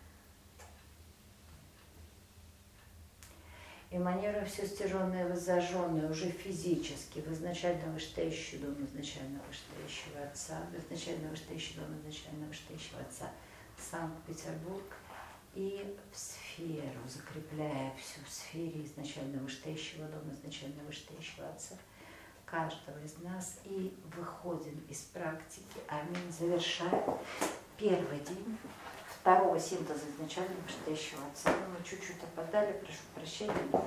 Эманируя все стяженное и зажженное уже физически в изначально вышестоящий дом изначально вышестоящего Отца, в изначально вышестоящий дом изначально вышестоящего Отца Санкт-Петербург и в сферу, закрепляя все в сфере изначально вышестоящего дома, изначально вышестоящего Отца, каждого из нас, и выходим из практики. Аминь. Завершаем первый день второго синтеза изначально вышестоящего Отца. Мы чуть-чуть опоздали, прошу прощения.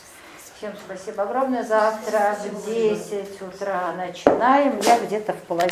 Всем спасибо огромное. Завтра в десять утра начинаем. Я где-то в половине.